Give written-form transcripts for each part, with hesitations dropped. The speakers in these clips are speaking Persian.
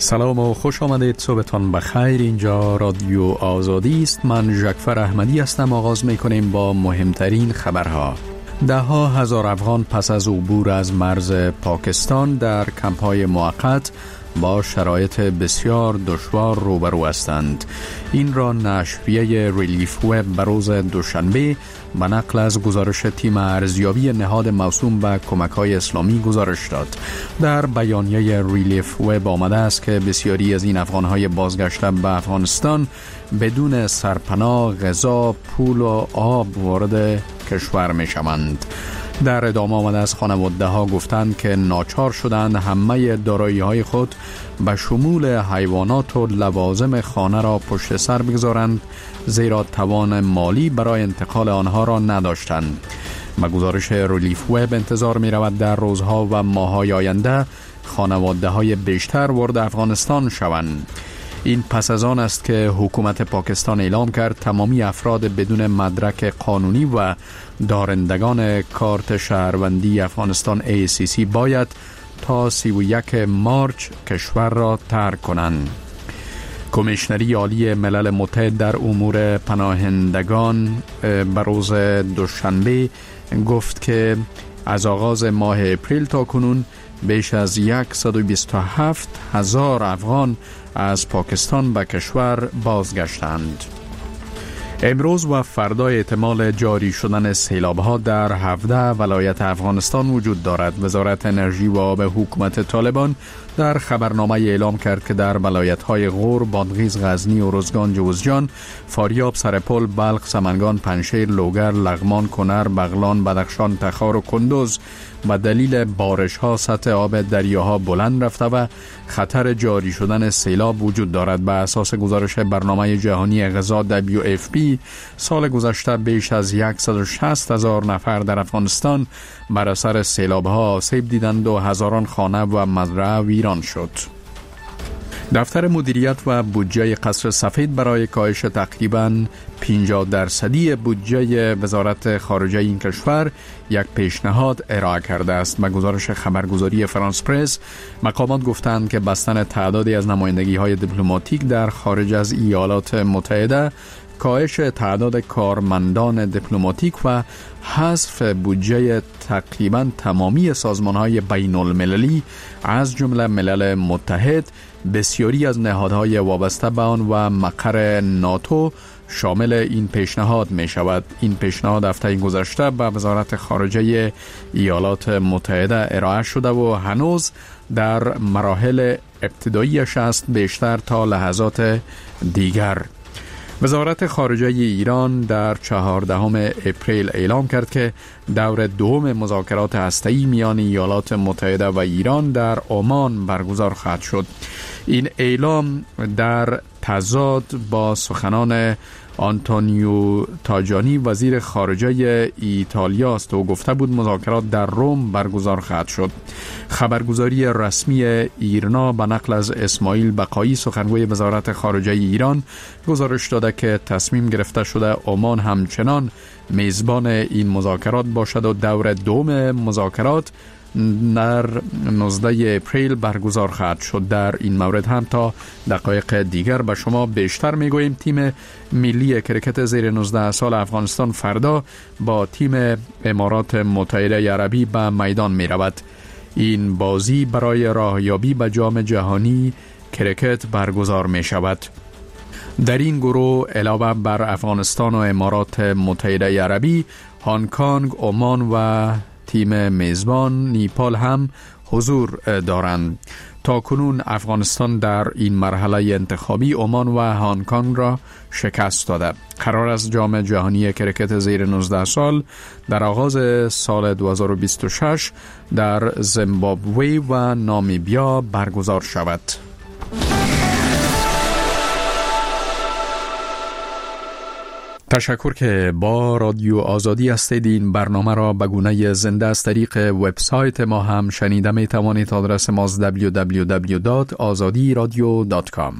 سلام و خوش آمدید. صبحتان بخیر. اینجا رادیو آزادی است. من ژکفر احمدی هستم. آغاز میکنیم با مهمترین خبرها. ده ها هزار افغان پس از عبور از مرز پاکستان در کمپ‌های موقت با شرایط بسیار دشوار روبرو هستند. این را نشریه ریلیف وب به روز دوشنبه به نقل از گزارش تیم ارزیابی نهاد موسوم به کمک‌های اسلامی گزارش داد. در بیانیه ریلیف وب آمده است که بسیاری از این افغان‌های بازگشته به افغانستان بدون سرپناه، غذا، پول و آب وارد کشور می‌شوند. در ادامه آمده از خانواده ها گفتند که ناچار شدند همه دارایی های خود به شمول حیوانات و لوازم خانه را پشت سر بگذارند، زیرا توان مالی برای انتقال آنها را نداشتند. به گزارش ریلیف وب انتظار می رود در روزها و ماه‌های آینده خانواده های بیشتر وارد افغانستان شوند. این پس از آن است که حکومت پاکستان اعلام کرد تمامی افراد بدون مدرک قانونی و دارندگان کارت شهروندی افغانستان ACC باید تا 31 مارچ کشور را ترک کنند. کمیشنری عالی ملل متحد در امور پناهندگان به روز دوشنبه گفت که از آغاز ماه اپریل تا کنون بیش از 127,000 افغان از پاکستان به کشور بازگشتند. امروز و فردا احتمال جاری شدن سیلاب‌ها در 17 ولایت افغانستان وجود دارد. وزارت انرژی و آب حکومت طالبان در خبرنامه اعلام کرد که در ولایت‌های غور، بادغیس، غزنی، ارزگان، جوزجان، فاریاب، سرپل، بلخ، سمنگان، پنجشیر، لوگر، لغمان، کنر، بغلان، بدخشان، تخار و کندوز به دلیل بارش‌ها سطح آب دریاها بلند رفته و خطر جاری شدن سیلاب وجود دارد. به اساس گزارش برنامه جهانی غذا WFP سال گذشته بیش از 160,000 نفر در افغانستان بر اثر سیلاب‌ها آسیب دیدند و هزاران خانه و مزرعه ویران شد. دفتر مدیریت و بودجه قصر سفید برای کاهش تقریباً 50% بودجه وزارت خارجه این کشور یک پیشنهاد ارائه کرده است. به گزارش خبرگزاری فرانس پرس، مقامات گفتند که بستن تعدادی از نمایندگی‌های دیپلماتیک در خارج از ایالات متحده، کاهش تعداد کارمندان دیپلماتیک و حذف بودجه تقریباً تمامی سازمان‌های بین‌المللی از جمله ملل متحد، بسیاری از نهادهای وابسته به آن و مقر ناتو شامل این پیشنهاد می شود. این پیشنهاد هفته گذشته به وزارت خارجه ایالات متحده ارائه شده و هنوز در مراحل ابتداییش است، بیشتر تا لحظات دیگر. وزارت خارجه ایران در 14 اپریل اعلام کرد که دور دوم مذاکرات هسته‌ای میان ایالات متحده و ایران در عمان برگزار خواهد شد. این اعلام در تضاد با سخنان آنتونیو تاجانی وزیر خارجه ایتالیا است و گفته بود مذاکرات در روم برگزار خواهد شد. خبرگزاری رسمی ایرنا به نقل از اسماعیل بقایی سخنگوی وزارت خارجه ایران گزارش داده که تصمیم گرفته شده عمان همچنان میزبان این مذاکرات باشد و دور دوم مذاکرات در 19 اپریل برگزار خواهد شد. در این مورد هم تا دقایق دیگر به شما بیشتر میگوییم. تیم ملی کرکت زیر 19 سال افغانستان فردا با تیم امارات متحده عربی به میدان می رود. این بازی برای راهیابی به جام جهانی کرکت برگزار می شود. در این گروه علاوه بر افغانستان و امارات متحده عربی، هنگ کنگ، عمان و تیم میزبان نیپال هم حضور دارند. تا کنون افغانستان در این مرحله انتخابی عمان و هنگ کنگ را شکست داده. قرار است جام جهانی کرکت زیر 19 سال در آغاز سال 2026 در زیمبابوه و نامیبیا برگزار شود. تشکر که با رادیو آزادی هستید. این برنامه را به گونه زنده از طریق وبسایت ما هم شنیده می توانید. آدرس ما www.azadiradio.com.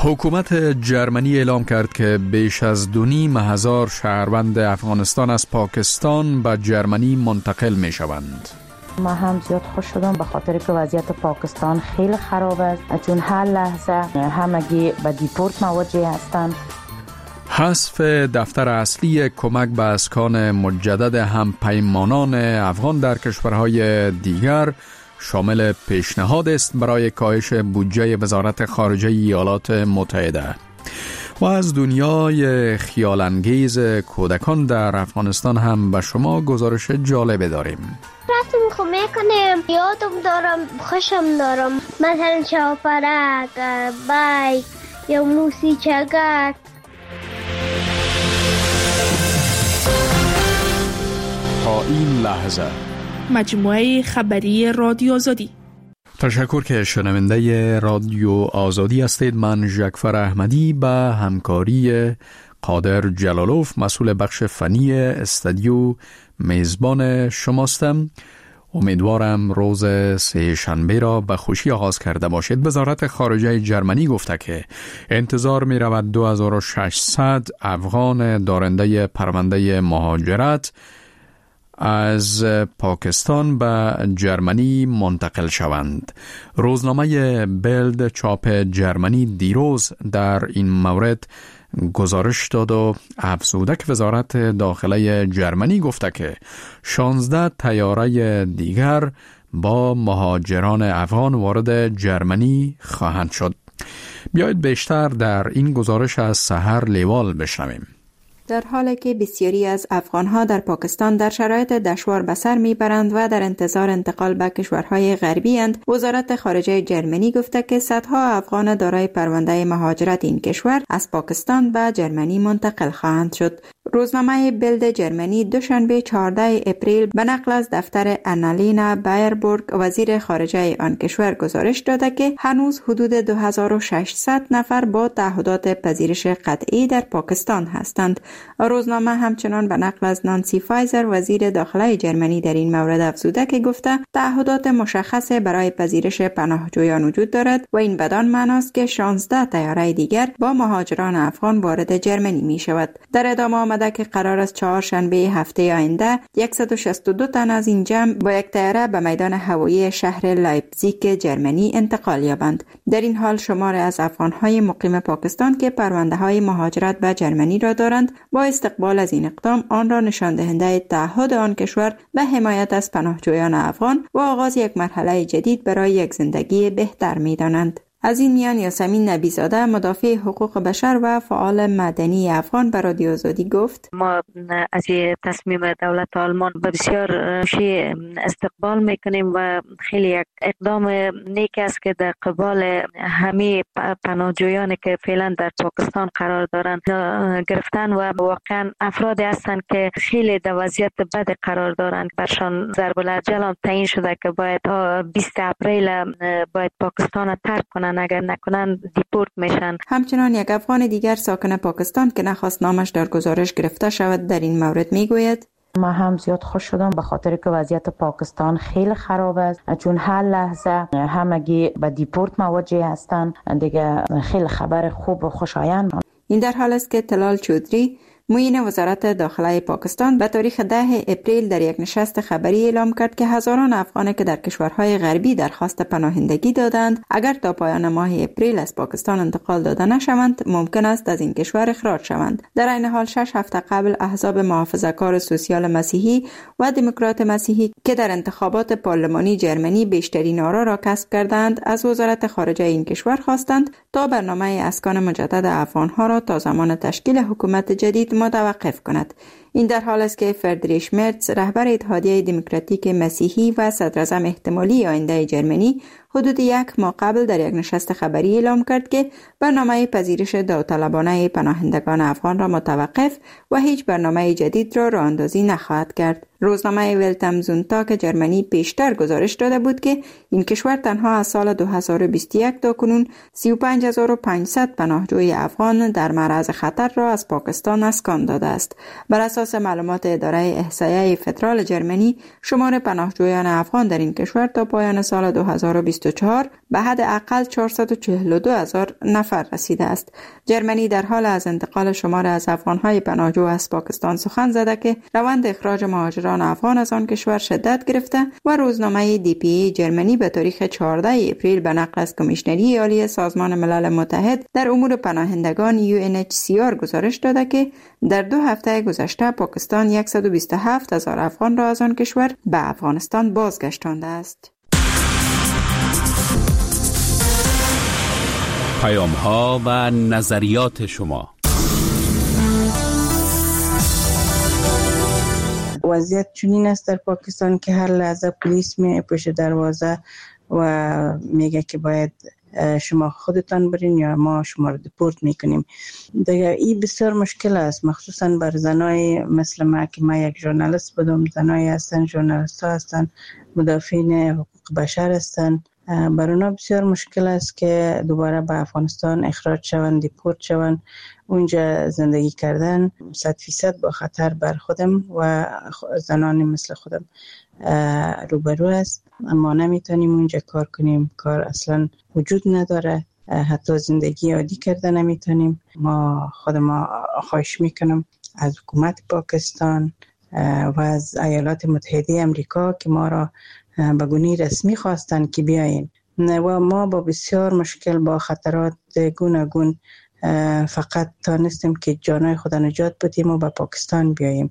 حکومت جرمنی اعلام کرد که بیش از 2,500 شهروند افغانستان از پاکستان به جرمنی منتقل می شوند. ما هم زیاد خوش شدم به خاطر که وضعیت پاکستان خیلی خراب است، چون هر لحظه همگی به دیپورت مواجه هستند. حذف دفتر اصلی کمک به اسکان مجدد همپیمانان افغان در کشورهای دیگر شامل پیشنهاد است برای کاهش بودجه وزارت خارجه ایالات متحده. و از دنیای خیالانگیز کودکان در افغانستان هم به شما گزارش جالب داریم. رفتیم خونه کنیم، یادم دارم، خوشم دارم، مثلا شاپرک، بایک یا موسیقی‌گر. تا این لحظه مجموعه خبری رادیو آزادی. تشکر که شنونده رادیو آزادی هستید. من ژکفر احمدی به همکاری قادر جلالوف مسئول بخش فنی استودیو میزبان شماستم. امیدوارم روز سه شنبه را به خوشی آغاز کرده باشید. وزارت خارجه جرمنی گفته که انتظار می رود 2600 افغان دارنده پرونده مهاجرت از پاکستان به جرمنی منتقل شوند. روزنامه بلد چاپ جرمنی دیروز در این مورد گزارش داد و افزوده که وزارت داخله جرمنی گفته که 16 طیاره دیگر با مهاجران افغان وارد جرمنی خواهند شد. بیایید بیشتر در این گزارش از سحر لیوال بشنویم. در حالی که بسیاری از افغانها در پاکستان در شرایط دشوار به سر میبرند و در انتظار انتقال به کشورهای غربی اند، وزارت خارجه جرمنی گفته که صدها افغان دارای پرونده مهاجرت این کشور از پاکستان به جرمنی منتقل خواهند شد. روزنامه بلد جرمنی دوشنبه 14 اپریل به نقل از دفتر آنالینا بایربورگ وزیر خارجه آن کشور گزارش داده که هنوز حدود 2600 نفر با تعهدات پذیرش قطعی در پاکستان هستند. روزنامه همچنان به نقل از نانسی فایزر وزیر داخله جرمنی در این مورد افزوده که گفته تعهدات مشخص برای پذیرش پناهجویان وجود دارد و این بدان معناست که 16 طیاره دیگر با مهاجران افغان وارد جرمنی می شود. در ادامه آمده که قرار است چهارشنبه هفته آینده 162 تن از این جمع با یک طیاره به میدان هوایی شهر لایپزیگ جرمنی انتقال یابند. در این حال شمار از افغان‌های مقیم پاکستان که پرونده‌های مهاجرت به جرمنی را دارند با استقبال از این اقدام آن را نشان دهنده تعهد آن کشور به حمایت از پناهجویان افغان و آغاز یک مرحله جدید برای یک زندگی بهتر می‌دانند. از این میان یاسمین نبیزاده مدافع حقوق بشر و فعال مدنی افغان به رادیو آزادی گفت: ما از تصمیم دولت آلمان بسیار استقبال میکنیم و خیلی یک اقدام نیک است که در قبال همه پناهجویانی که فعلا در پاکستان قرار دارند گرفتن و واقعا افرادی هستند که خیلی در وضعیت بد قرار دارند. برشان ضرب الاجل هم تعیین شده که باید 20 اپریل باید پاکستان ترک کنند، اگر نکنن دیپورت میشن. همچنان یک افغان دیگر ساکن پاکستان که نخواست نامش در گزارش گرفته شود در این مورد میگوید: ما هم زیاد خوش شدم به خاطر که وضعیت پاکستان خیلی خراب است، چون هر لحظه همگی به دیپورت مواجه هستند. دیگه خیلی خبر خوب و خوشایند. این در حال است که طلال چودری معین وزارت داخله پاکستان به تاریخ 10 اپریل در یک نشست خبری اعلام کرد که هزاران افغان که در کشورهای غربی درخواست پناهندگی دادند اگر تا پایان ماه اپریل از پاکستان انتقال داده نشوند ممکن است از این کشور اخراج شوند. در این حال 6 هفته قبل احزاب محافظه‌کار سوسیال مسیحی و دموکرات مسیحی که در انتخابات پارلمانی جرمنی بیشترین آرا را کسب کردند از وزارت خارجه این کشور خواستند تا برنامه اسکان مجدد افغانها را تا زمان تشکیل حکومت جدید متوقف کند. این در حال است که فردریش مرتز رهبر اتحادیه دموکراتیک مسیحی و صدراعظم احتمالی آینده جرمنی حدود 1 ماه قبل در یک نشست خبری اعلام کرد که برنامه پذیرش داوطلبانه پناهندگان افغان را متوقف و هیچ برنامه جدید را راه‌اندازی نخواهد کرد. روزنامه ولت ام سونتاگ جرمنی پیشتر گزارش داده بود که این کشور تنها از سال 2021 تا کنون 35500 پناهجوی افغان در معرض خطر را از پاکستان اسکان داده است. بر اساس اساس معلومات اداره احصایه فدرال جرمنی، شمار پناهجویان افغان در این کشور تا پایان سال 2024 به حداقل 442,000 نفر رسیده است. جرمنی در حال از انتقال شمار از افغان‌های پناهجو از پاکستان سخن زده که روند اخراج مهاجران افغان از آن کشور شدت گرفته و روزنامه DPA جرمنی به تاریخ 14 اپریل به نقل از کمیشنری عالی سازمان ملل متحد در امور پناهندگان UNHCR گزارش داده که در 2 هفته گذشته پاکستان 127,000 افغان را از آن کشور به افغانستان بازگشتانده است. پیام‌ها و نظریات شما. وضعیت چنین است در پاکستان که هر لحظه پلیس می پشت دروازه و میگه که باید شما خودتان برین یا ما شما رو دیپورت میکنیم. دیگه این بسیار مشکل است، مخصوصا بر زنای مثل ما که ما یک ژورنالیست بودم، زنای هستن، ژورنالیست ها هستن، مدافعین حقوق بشر هستن، بر اونا بسیار مشکل است که دوباره به افغانستان اخراج شوند، دیپورت شوند. اونجا زندگی کردن 100% با خطر بر خودم و زنان مثل خودم روبرو است. ما نمیتونیم اونجا کار کنیم، کار اصلا وجود نداره، حتی زندگی عادی کرده نمیتونیم. ما خواهش میکنم از حکومت پاکستان و از ایالات متحده امریکا که ما را به گونه رسمی خواستن که بیاین و ما با بسیار مشکل با خطرات گوناگون فقط تانستیم که جانای خود نجات بدیم و به پاکستان بیاییم.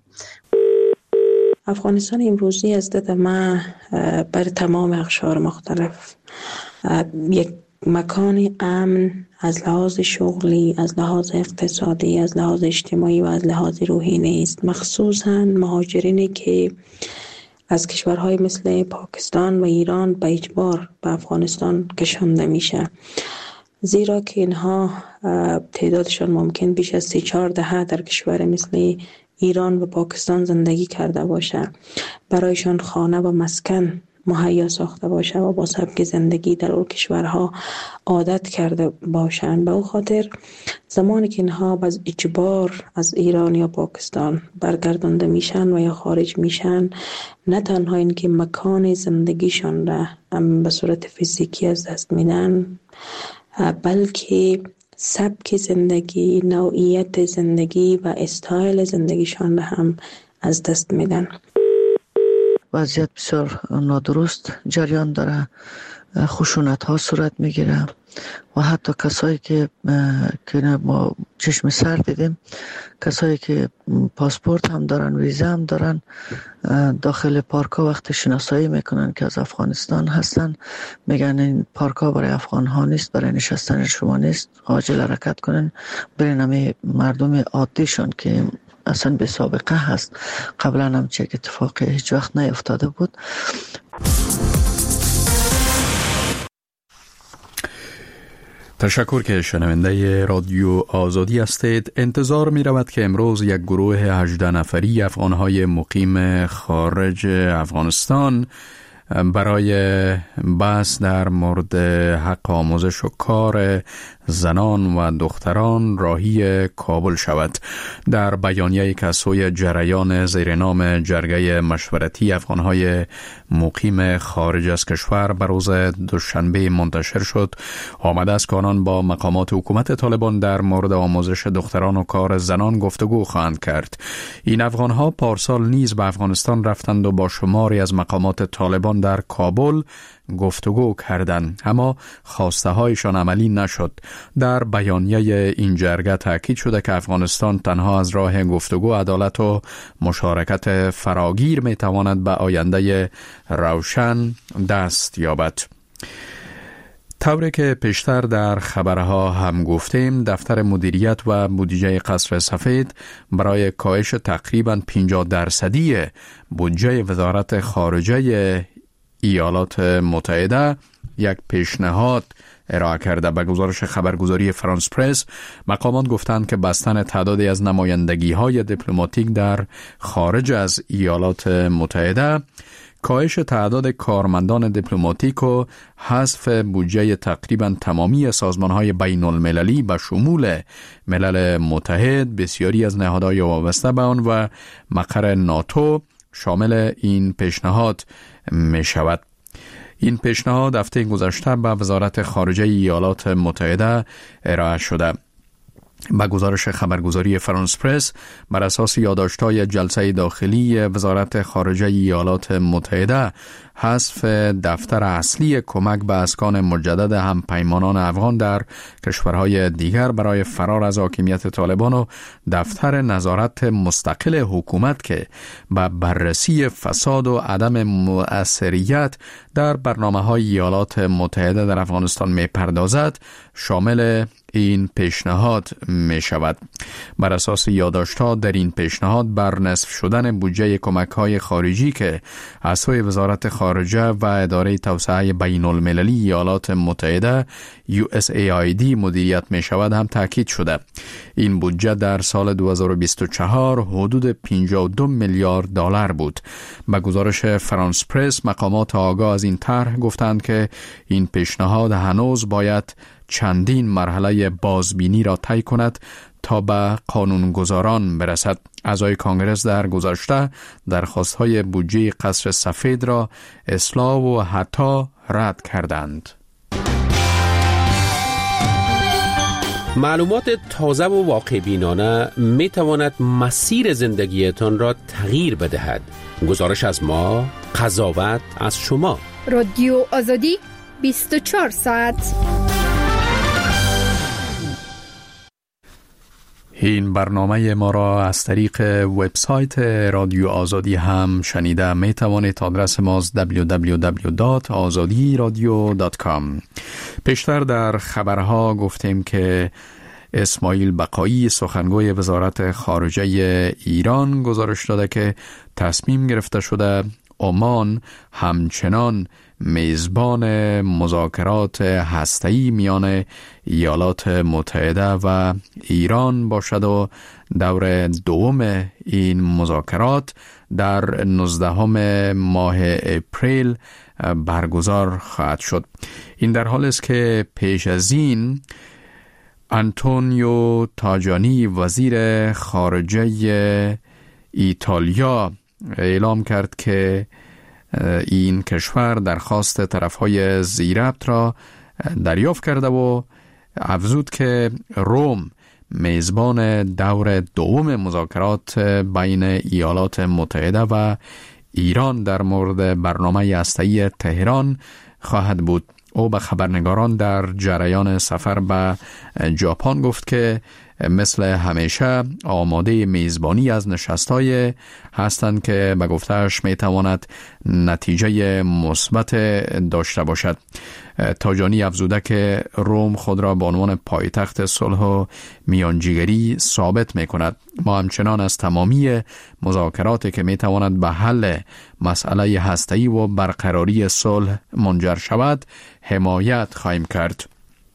افغانستان امروزی از دید ما بر تمام اقشار مختلف یک مکان امن از لحاظ شغلی، از لحاظ اقتصادی، از لحاظ اجتماعی و از لحاظ روحی نیست. مخصوصاً مهاجرینی که از کشورهای مثل پاکستان و ایران به اجبار به افغانستان کشانده میشه، زیرا که اینها تعدادشان ممکن بیش از 3-4 دهه در کشور مثل ایران و پاکستان زندگی کرده باشه، برایشان خانه و مسکن مهیا ساخته باشه و با سبک زندگی در اون کشورها عادت کرده باشند. به او خاطر زمانی که اینها باز اجبار از ایران یا پاکستان برگردانده میشن و یا خارج میشن، نه تنها این که مکان زندگیشان را به صورت فیزیکی از دست میدن، بلکه سبک زندگی، نوعیت زندگی و استایل زندگیشان را هم از دست میدن. وضعیت بسیار نادرست جریان داره، خشونت ها صورت میگیره و حتی کسایی که ما چشم سر دیدیم، کسایی که پاسپورت هم دارن، ویزا هم دارن، داخل پارک ها وقت شناسایی میکنن که از افغانستان هستن، میگن این پارک ها برای افغان ها نیست، برای نشستن شما نیست، عاجل حرکت کنن برین همه مردم عادیشان که اصلا به سابقه هست. قبلا هم چه اتفاقی هیچ وقت نیفتاده بود. تشکر که شنونده رادیو آزادی هستید. انتظار می رود که امروز یک گروه 18 نفری افغانهای مقیم خارج افغانستان برای بحث در مورد حق آموزش و کار زنان و دختران راهی کابل شود. در بیانیه‌ای که از سوی جریان زیر نام جرگه مشورتی افغانهای مقیم خارج از کشور بر روز دوشنبه منتشر شد، آمده است که آنان با مقامات حکومت طالبان در مورد آموزش دختران و کار زنان گفتگو خواهند کرد. این افغانها پارسال نیز به افغانستان رفتند و با شماری از مقامات طالبان در کابل گفتگو کردند، اما خواسته هایشان عملی نشد. در بیانیه این جرگه تاکید شده که افغانستان تنها از راه گفتگو، عدالت و مشارکت فراگیر می تواند به آینده روشن دست یابد. طوری که پیشتر در خبرها هم گفتیم، دفتر مدیریت و بودجه قصر سفید برای کاهش تقریباً 50% بودجه وزارت خارجه ایالات متحده یک پیشنهاد ارائه کرده. به گزارش خبرگزاری فرانس پرس، مقامات گفتند که بستن تعدادی از نمایندگی‌های دیپلماتیک در خارج از ایالات متحده کاهش تعداد کارمندان دیپلماتیک و حذف بودجه تقریبا تمامی سازمان‌های بین‌المللی به شمول ملل متحد، بسیاری از نهادهای وابسته به آن و مقر ناتو شامل این پیشنهاد می شود. این پیشنهاد هفته گذشته به وزارت خارجه ایالات متحده ارائه شده. با گزارش خبرگزاری فرانس پرس، بر اساس یادداشت‌های جلسه داخلی وزارت خارجه ایالات متحده، حذف دفتر اصلی کمک به اسکان مجدد همپیمانان افغان در کشورهای دیگر برای فرار از حاکمیت طالبان و دفتر نظارت مستقل حکومت که به بررسی فساد و عدم مؤثریت در برنامه‌های ایالات متحده در افغانستان می‌پردازد، شامل این پیشنهاد می شود. بر اساس یادداشت‌ها در این پیشنهاد بر نصف شدن بودجه کمک‌های خارجی که از سوی وزارت خارجه و اداره توسعه بین‌المللی ایالات متحده USAID مدیریت می شود هم تاکید شده. این بودجه در سال 2024 حدود 52 میلیارد دلار بود. با گزارش فرانس پرس، مقامات آگاه از این طرح گفتند که این پیشنهاد هنوز باید چندین مرحله بازبینی را طی کند تا به قانونگذاران برسد. اعضای کانگرس در گذشته درخواست‌های بودجه قصر سفید را اصلاح و حتی رد کردند. معلومات تازه و واقع بینانه می تواند مسیر زندگیتان را تغییر بدهد. گزارش از ما، قضاوت از شما. رادیو آزادی 24 ساعت. این برنامه ما را از طریق وبسایت رادیو آزادی هم شنیده می توانید. آدرس ما www.azadiradio.com. پیشتر در خبرها گفتیم که اسماعیل بقایی، سخنگوی وزارت خارجه ایران، گزارش داده که تصمیم گرفته شده عمان همچنان میزبان مذاکرات هسته‌ای میان ایالات متحده و ایران باشد و دور دوم این مذاکرات در 19 ماه اپریل برگزار خواهد شد. این در حال است که پیش از این آنتونیو تاجانی، وزیر خارجه ایتالیا، اعلام کرد که این کشور درخواست طرفهای ضیربط را دریافت کرده و افزود که روم میزبان دور دوم مذاکرات بین ایالات متحده و ایران در مورد برنامه هسته‌ای تهران خواهد بود. او به خبرنگاران در جریان سفر به ژاپن گفت که مثل همیشه آماده میزبانی از نشست‌های هستند که به گفته‌اش میتواند نتیجه مثبت داشته باشد. تاجانی افزوده که روم خود را به عنوان پایتخت صلح و میانجیگری ثابت می‌کند. ما همچنان از تمامی مذاکراتی که میتواند به حل مسئله هسته‌ای و برقراری صلح منجر شود حمایت خواهیم کرد.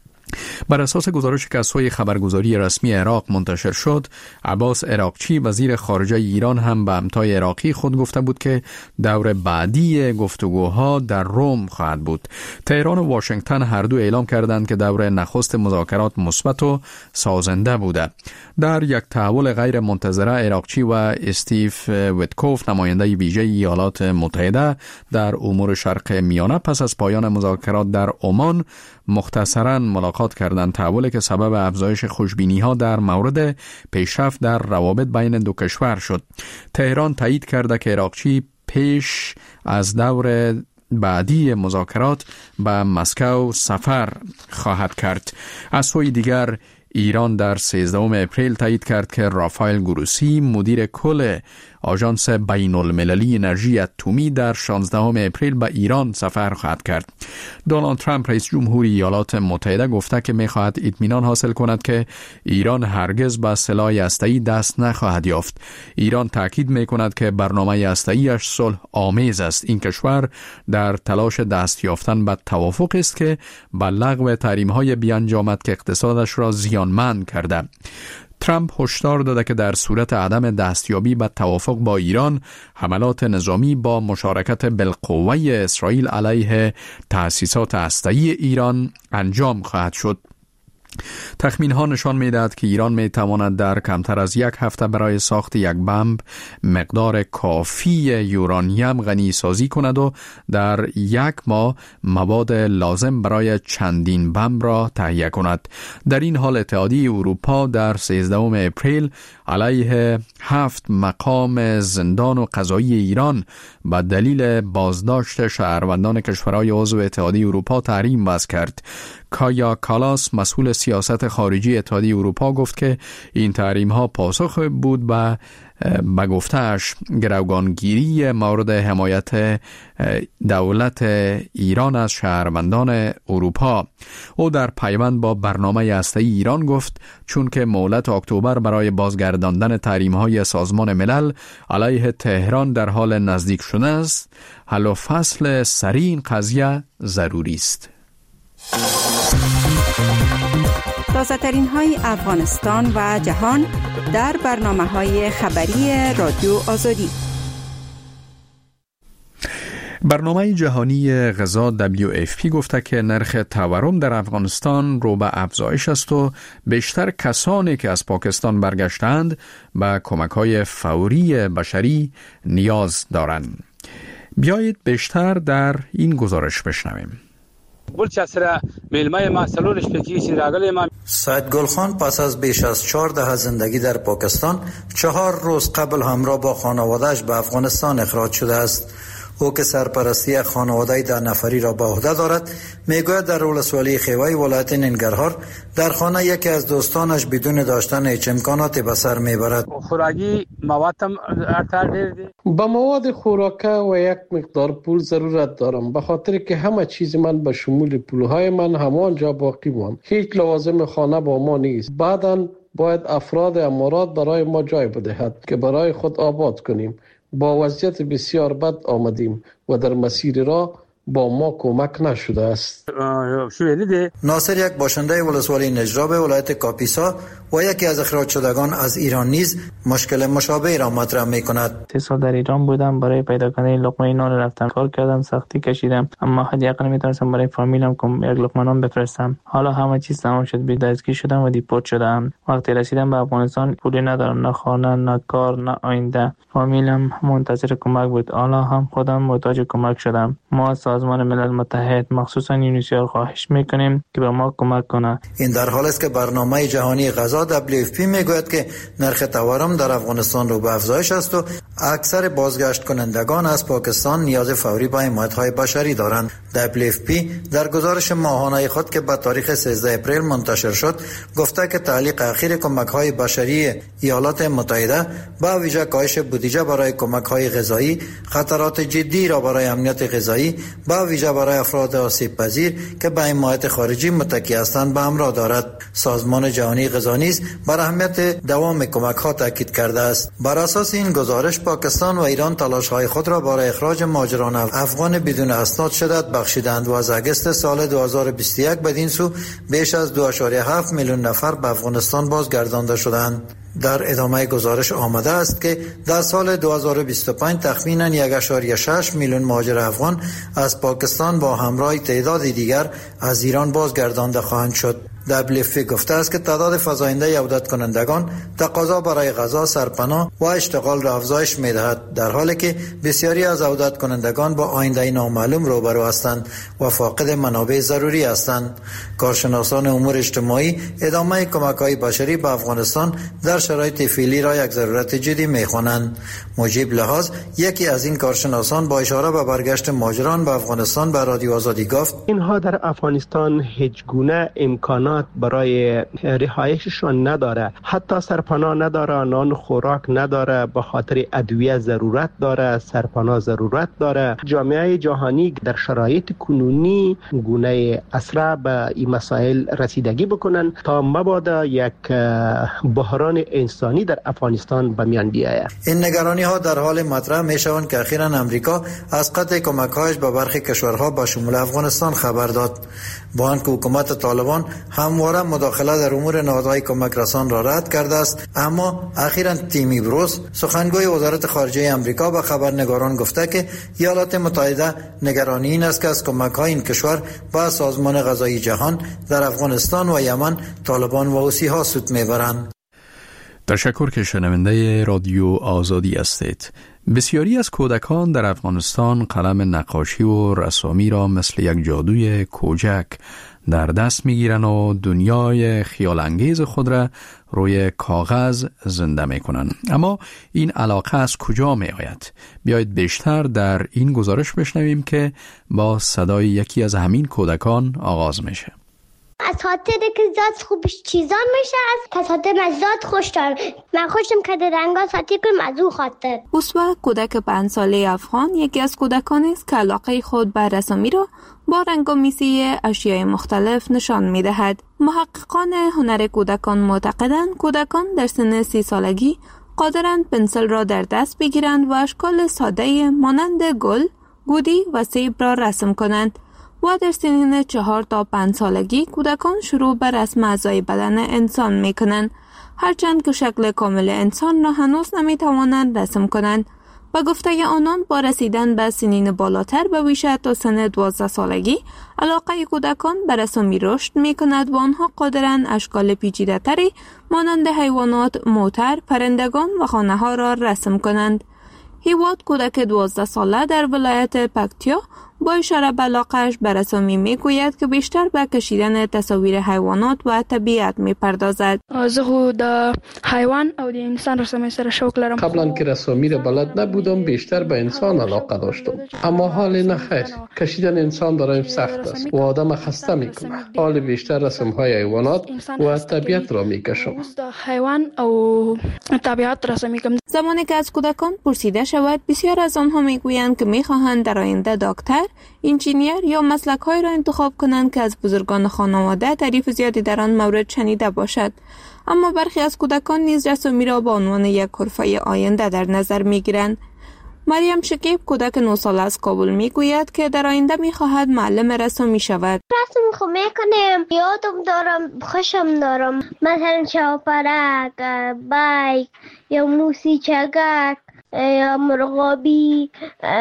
بر اساس گزارشی که از سوی خبرگزاری رسمی عراق منتشر شد، عباس عراقچی، وزیر خارجه ایران، هم به همتای عراقی خود گفته بود که دور بعدی گفتگوها در روم خواهد بود. تهران و واشنگتن هر دو اعلام کردند که دور نخست مذاکرات مثبت و سازنده بوده. در یک تحول غیر منتظره، عراقچی و استیو ویتکوف، نماینده ویژه ایالات متحده در امور شرق میانه، پس از پایان مذاکرات در عمان مختصراً ملاقات کردند. تحولی که سبب افزایش خوشبینی‌ها در مورد پیشرفت در روابط بین دو کشور شد. تهران تایید کرده که عراقچی پیش از دور بعدی مذاکرات به مسکو سفر خواهد کرد. از سوی دیگر ایران در 13 اپریل تایید کرد که رافائل گروسی، مدیر کل آژانس بین‌المللی انرژی اتمی، در 16 اپریل به ایران سفر خواهد کرد. دونالد ترامپ، رئیس جمهوری ایالات متحده، گفته که می‌خواهد اطمینان حاصل کند که ایران هرگز به سلاح هسته‌ای دست نخواهد یافت. ایران تاکید می‌کند که برنامه هسته‌ایش صلح آمیز است. این کشور در تلاش دست یافتن به توافق است که به لغو تحریم‌های بیانجامد که اقتصادش را زیانمند کرده. ترامپ هشدار داده که در صورت عدم دستیابی به توافق با ایران، حملات نظامی با مشارکت بالقوه اسرائیل علیه تأسیسات هسته‌ای ایران انجام خواهد شد. تخمین ها نشان می‌دهد که ایران می‌تواند در کمتر از یک هفته برای ساخت یک بمب مقدار کافی یورانیم غنی سازی کند و در یک ماه مواد لازم برای چندین بمب را تهیه کند. در این حال اتحادیه اروپا در 13 اپریل علیه 7 مقام زندان و قضایی ایران به دلیل بازداشت شهروندان کشورهای عضو اتحادیه اروپا تحریم وضع کرد. کایا کالاس، مسئول سیاست خارجی اتحادیه اروپا، گفت که این تحریم ها پاسخ بود به گفته‌اش گروگانگیری مورد حمایت دولت ایران از شهروندان اروپا. او در پیوند با برنامه هسته‌ای ایران گفت چون که مهلت اکتبر برای بازگرداندن تحریم‌های سازمان ملل علیه تهران در حال نزدیک شده است، حل و فصل سریع این قضیه ضروری است. تازه‌ترین های افغانستان و جهان در برنامه‌های خبری رادیو آزادی. برنامه جهانی غذا WFP گفته که نرخ تورم در افغانستان رو به افزایش است و بیشتر کسانی که از پاکستان برگشتند به کمک‌های فوری بشری نیاز دارند. بیایید بیشتر در این گزارش بشنویم. سید گلخان پس از بیش از 4 دهه زندگی در پاکستان 4 روز قبل همراه با خانواده‌اش به افغانستان اخراج شده است. او که سرپرستی خانواده 10 نفری را به عهده دارد، میگوید در ولسوالی خیوه ولایت ننگرهار در خانه یکی از دوستانش بدون داشتن هیچ امکاناتی به سر میبرد. خوراکی موادم با مواد خوراکه و یک مقدار پول ضرورت دارم، به خاطر که همه چیز من به شمول پولهای من همانجا باقی ماند. هیچ لوازم خانه با ما نیست. بعداً باید افراد امارات برای ما جای بدهد که برای خود آباد کنیم. با وضعیت بسیار بد آمدیم و در مسیر راه با ما کمک نشده است. ناصر، یک باشنده ولسوالی نجراب ولایت کاپیسا و یکی از اخراج شدگان از ایران نیز مشکل مشابه را مطرح می‌کند. 3 سال در ایران بودم، برای پیدا کردن لقمه نان رفتم، کار کردم، سختی کشیدم، اما حداقل نمی‌تونستم برای فامیلم یک لقمه نان بفرستم. حالا همه چیز تمام شد، دستگیر شدم و دیپورت شدم. وقتی رسیدم به افغانستان پولی ندارم، نه خانه، نه کار، نه آینده. فامیلم منتظر کمک بود. حالا هم خودم محتاج کمک شدم. ما سازمان ملل متحد مخصوصا یونیسف خواهش میکنیم که به ما کمک کنه. این در حالی است که برنامه جهانی غذا WFP میگوید که نرخ تورم در افغانستان رو به افزایش است و اکثر بازگشت کنندگان از پاکستان نیاز فوری به حمایت‌های بشری دارند. WFP در گزارش ماهانه خود که به تاریخ 13 اپریل منتشر شد گفته که تعلیق اخیر کمک‌های بشری ایالات متحده با ویژه کاهش بودجه برای کمک‌های غذایی خطرات جدی را برای امنیت غذایی با ویژه برای افراد آسیب‌پذیر که به حمایت خارجی متکی هستند به همراه دارد. سازمان جهانی غذا نیز بر اهمیت دوام کمک‌ها تاکید کرده است. بر اساس این گزارش پاکستان و ایران تلاش‌های خود را برای اخراج مهاجران افغان بدون اسناد شدت بخشیدند و از اگست سال 2021 بدین سو بیش از 2.7 میلیون نفر به افغانستان بازگردانده شدند. در ادامه گزارش آمده است که در سال 2025 تخمیناً 1.6 میلیون مهاجر افغان از پاکستان با همراه تعداد دیگر از ایران بازگردانده خواهند شد. WFP گفته است که تعداد فزاینده عودت کنندگان تقاضا برای غذا، سرپناه و اشتغال را افزایش می‌دهد، در حالی که بسیاری از عودت کنندگان با آینده نامعلوم روبرو هستند و فاقد منابع ضروری هستند. کارشناسان امور اجتماعی ادامه کمک‌های بشری به افغانستان در شرایط فعلی را یک ضرورت جدی می‌خوانند. مجیب لحاظ، یکی از این کارشناسان با اشاره به برگشت مهاجران به افغانستان به رادیو آزادی گفت: اینها در افغانستان هیچ گونه امکانات برای رهایششان نداره، حتی سرپناه نداره، نان خوراک نداره، به خاطر ادویه ضرورت داره، سرپناه ضرورت داره. جامعه جهانی در شرایط کنونی گونه اسرع به این مسائل رسیدگی بکنن تا مبادا یک بحران انسانی در افغانستان به میان بیاید. این نگرانی ها در حال مطرح می شوند که اخیراً امریکا از قطع کمک‌هایش به برخی کشورها با شمول افغانستان خبر داد، با آنکه حکومت طالبان همواره مداخله در امور نهادهای کمک رسان را رد کرده است، اما اخیراً تیمی بروس سخنگوی وزارت خارجه امریکا به خبرنگاران گفته که ایالات متحده نگرانی این است که از کمک‌های این کشور به سازمان غذایی جهان در افغانستان و یمن طالبان و حوثی‌ها سود میبرند. تشکر که شنونده رادیو آزادی هستید. بسیاری از کودکان در افغانستان قلم نقاشی و رسامی را مثل یک جادوی کوچک در دست میگیرن و دنیای خیال انگیز خود را روی کاغذ زنده میکنن. اما این علاقه از کجا می آید؟ بیایید بیشتر در این گزارش بشنویم که با صدای یکی از همین کودکان آغاز میشه. از خاطر که زاد خوبش چیزا میشه، از خاطر مزاد خوش دارم. من خوشم که در رنگا ساتی کنم از او خاطر. اسوا کودک 5 ساله افغان یکی از کودکانی است که علاقه خود به رسامی را با رنگامیزی اشیاء مختلف نشان میدهد. محققان هنر کودکان معتقدند کودکان در سن 30 سالگی قادرند پنسل را در دست بگیرند و اشکال ساده مانند گل، گودی و سیب را رسم کنند. و در سنین 4 تا 5 سالگی کودکان شروع به رسم اعضای بدن انسان می کنند، هرچند که شکل کامل انسان را هنوز نمی توانند رسم کنند. با گفته آنان با رسیدن به سنین بالاتر به بیش تا سن 12 سالگی علاقه کودکان به رسامی رشد می کند و آنها قادرند اشکال پیچیده تری مانند حیوانات، موتر، پرندگان و خانه ها را رسم کنند. هیواد کودک 12 ساله در ولایت پکتیا با اشاره به علاقه‌اش به رسامی میگوید که بیشتر به کشیدن تصاویر حیوانات و طبیعت میپردازد. زه خو د حیوان او د انسان رسامی سره شوق لرم. قبلا که رسامی را بلد نبودم، بیشتر به انسان علاقه داشتم، اما حال نخیر. کشیدن انسان برایم سخت است و آدم خسته میکنه. حال بیشتر رسم‌های حیوانات و طبیعت را میکشم. حیوان او طبیعت رسامی کنم. زمانی که از کودکان پرسیده شود، بسیار از آنها میگویند که میخواهند در آینده دکتر، انجینیر یا مسلک‌هایی را انتخاب کنند که از بزرگان خانواده تعریف زیادی در آن مورد شنیده باشد. اما برخی از کودکان نیز رسامی را به عنوان یک حرفه آینده در نظر میگیرند. مریم شکیب کودک 9 ساله از کابل میگوید که در آینده میخواهد معلم رسامی شود. رسم خو میکنم، یادم دارم، خوشم دارم، مثلا شاپرک، بایک یا موسیچگک یا مرغابی،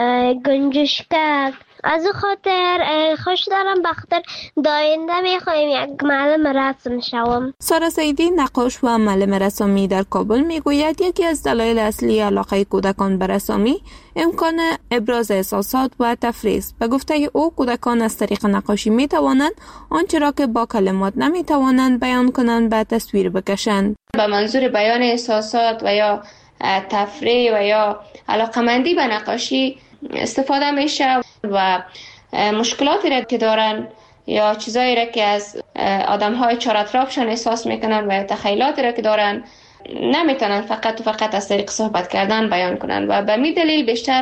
گنجشکک. از خاطر خوش دارم، بخاطر داینده میخوایم یک معلم رسم شوم. سارا سیدی نقاش و معلم رسامی در کابل میگوید یکی از دلایل اصلی علاقه کودکان به رسامی امکان ابراز احساسات و تفریح است. به گفته او کودکان از طریق نقاشی میتوانند آنچه را که با کلمات نمیتوانند بیان کنند به تصویر بکشند. به منظور بیان احساسات و یا تفریح و یا علاقمندی به نقاشی استفاده میشه و مشکلاتی را که دارن یا چیزایی را که از آدم‌های چهار اطرافشان احساس میکنن و تخیلاتی را که دارن نمیتونن فقط از طریق صحبت کردن بیان کنن و به می دلیل بیشتر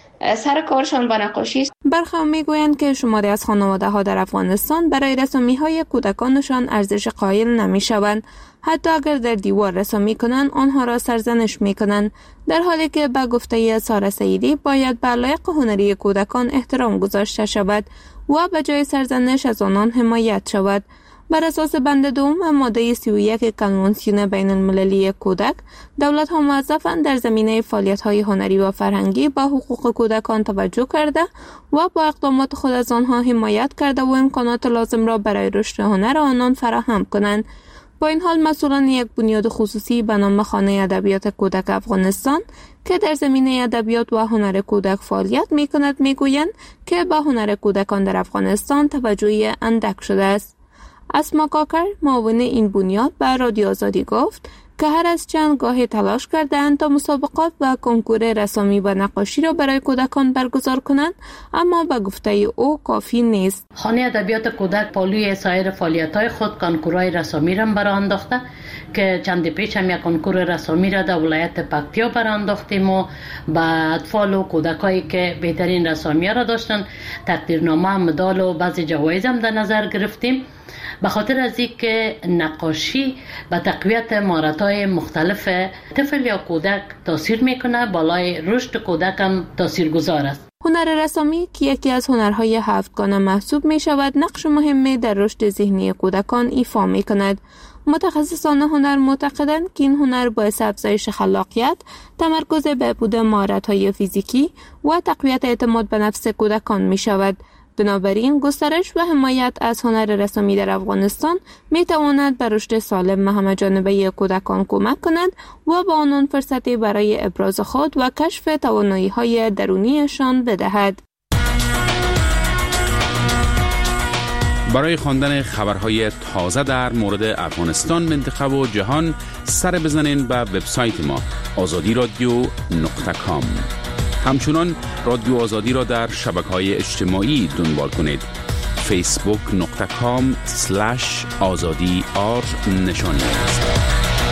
سر کارشان با نقاشی است. برخی میگویند که شماری از خانواده‌ها در افغانستان برای رسامی‌های کودکانشان ارزش قائل نمی‌شوند. حتی اگر در دیوار رسامی کنند آنها را سرزنش می‌کنند، در حالی که به گفته سارا سیدی باید به علایق هنری کودکان احترام گذاشته شود و به جای سرزنش از آنان حمایت شود. بر اساس بند دوم ماده 31 کنوانسیون بین المللی کودک، دولت‌ها موظفند در زمینه فعالیت‌های هنری و فرهنگی به حقوق کودکان توجه کرده و با اقدامات خود از آنها حمایت کرده و امکانات لازم را برای رشد هنر آنان فراهم کنند. با این حال مسئولان یک بنیاد خصوصی به نام خانه ادبیات کودک افغانستان که در زمینه ادبیات و هنر کودک فعالیت می‌کند میگویند که به هنر کودکان در افغانستان توجهی اندک شده است. اسما کاکر معاون این بنیاد به رادیو آزادی گفت که هر از چند گاهی تلاش کردند تا مسابقات و کنکور رسامی و نقاشی را برای کودکان برگزار کنند، اما به گفته او کافی نیست. خانه ادبیات کودک پالوی سایر فعالیت‌های خود کنکورهای رسامی را برای انداخته که چند پیش هم یک کنکور رسامی را در ولایت پکتیا برای انداختیم و به اطفال و کودکایی که بهترین رسامی را داشتن تقدیرنامه، مدال و بعضی جوایز هم در نظر گرفتیم. به خاطر از اینکه نقاشی به تقویت مهارت‌های مختلف طفل یا کودک تاثیر میکنه، بالای رشد کودک هم تاثیرگذار است. هنر رسامی که یکی از هنرهای هفتگانه محسوب می شود، نقش مهمی در رشد ذهنی کودکان ایفا می کند. متخصصان هنر معتقدند که این هنر باعث افزایش خلاقیت، تمرکز بهبود مهارت‌های فیزیکی و تقویت اعتماد به نفس کودکان می شود. بنابراین گسترش و حمایت از هنر رسامی در افغانستان می تواند بر رشد سالم و همه‌جانبه کودکان کمک کند و به آنان فرصتی برای ابراز خود و کشف توانایی‌های درونیشان بدهد. برای خواندن خبرهای تازه در مورد افغانستان، منطقه و جهان سر بزنین به وبسایت ما azadi.radio.com. همچنان رادیو آزادی را در شبکه‌های اجتماعی دنبال کنید. facebook.com/azadi_r نشانی است.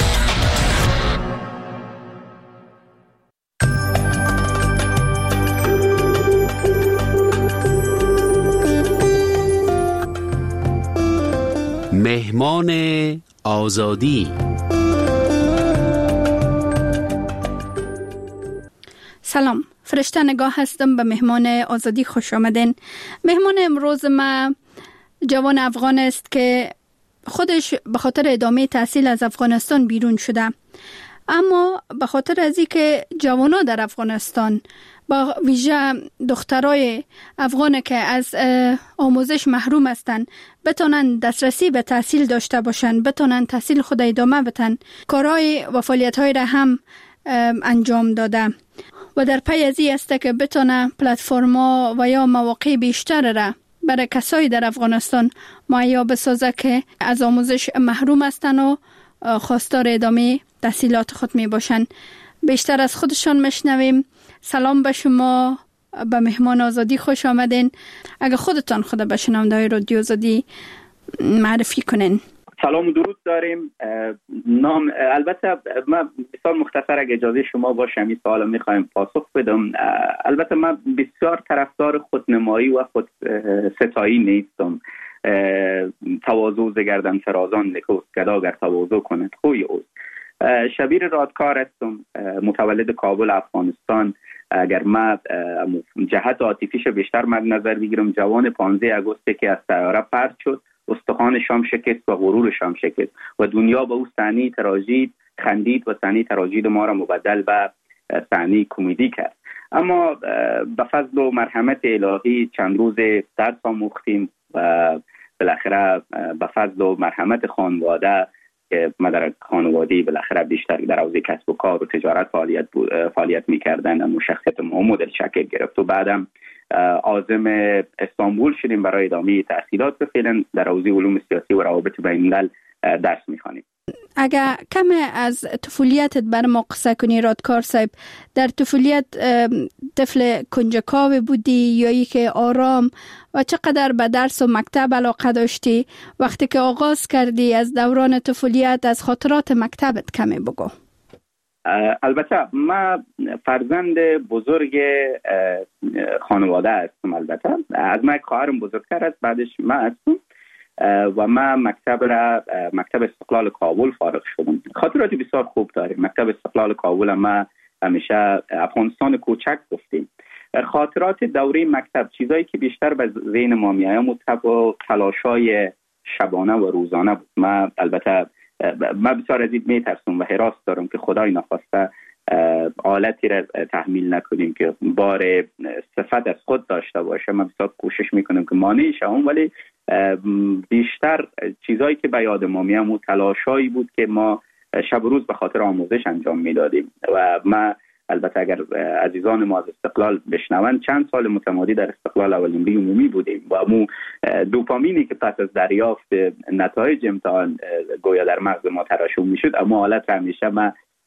مهمان آزادی. سلام، فرشته نگاه هستم. به مهمان آزادی خوش آمدین. مهمان امروز ما جوان افغان است که خودش به خاطر ادامه تحصیل از افغانستان بیرون شده، اما به خاطر از اینکه جوانا در افغانستان با ویژه دخترای افغان که از آموزش محروم هستند بتونن دسترسی به تحصیل داشته باشن، بتونن تحصیل خود ادامه بدن، کارهای و فعالیت‌های را هم انجام داده و در پی از این است که بتونه پلتفرما و یا مواقع بیشتر را برای کسایی در افغانستان مهیا بسازه که از آموزش محروم هستن و خواستار ادامه تحصیلات خود می باشن. بیشتر از خودشان مشنویم. سلام به شما، به مهمان آزادی خوش آمدین. اگه خودتان خود به شنونده‌های رادیو آزادی معرفی کنین. سلام و درود داریم. نام البته من بسیار مختصر اگه اجازه شما باشه این سوال میخوایم پاسخ بدم. البته من بسیار طرفدار خودنمایی و خود ستایی نیستم. تواضع زگردن فرازان نکوست گدا گر تواضع کند خوی اوست. شبیر رادکار هستم، متولد کابل افغانستان. اگر ما جهت عاطفیش بیشتر مد نظر بگیرم، جوان 15 آگوست که از طیاره پرت شد، استخوانش هم شکست و غرورش هم شکست و دنیا به او صحنه تراژید خندید و صحنه تراژید ما را مبدل به صحنه کمدی کرد. اما به فضل و مرحمت الهی چند روز درس آموختیم و بالاخره به فضل و مرحمت خانواده که مدرک خانوادی بالاخره بیشتر در حوزه کسب و کار و تجارت فعالیت می‌کردند، اما شخصیت ما مدل شکل گرفت و بعدم عازم استانبول شدیم برای ادامه تحصیلات و فعلا در حوزه علوم سیاسی و روابط بین‌الملل درس می‌خوانیم. اگر کم از طفولیتت بر ما قصه کنی رادکار صاحب، در طفولیت طفل کنجکاو بودی یا ای که آرام و چقدر به درس و مکتب علاقه داشتی؟ وقتی که آغاز کردی از دوران طفولیت از خاطرات مکتبت کمی بگو. البته من فرزند بزرگ خانواده هستم. البته از من خواهرم بزرگتر است، بعدش من هستم و من مکتب استقلال کابل فارغ شدم. خاطراتی بسیار خوب داریم. مکتب استقلال کابل ما همیشه افغانستان کوچک گفتیم. خاطرات دوره مکتب چیزایی که بیشتر به ذهن ما میاد تلاشای شبانه و روزانه بود. من البته من بسیار از این میترسم و حراس دارم که خدای نخواسته حالتی را تحمیل نکنیم که بار صفت از خود داشته باشه. من بسیار کوشش میکنم که مانع شوم، ولی بیشتر چیزایی که به یاد ما میاد تلاشایی بود که ما شب و روز به خاطر آموزش انجام میدادیم. و ما البته اگر عزیزان ما از استقلال بشنون، چند سال متمادی در استقلال اولین لیگ عمومی بودیم و مو دوپامینی که پس از دریافت نتایج امتحان گویا در مغز ما ترشح میشد، اما حالت همیشه من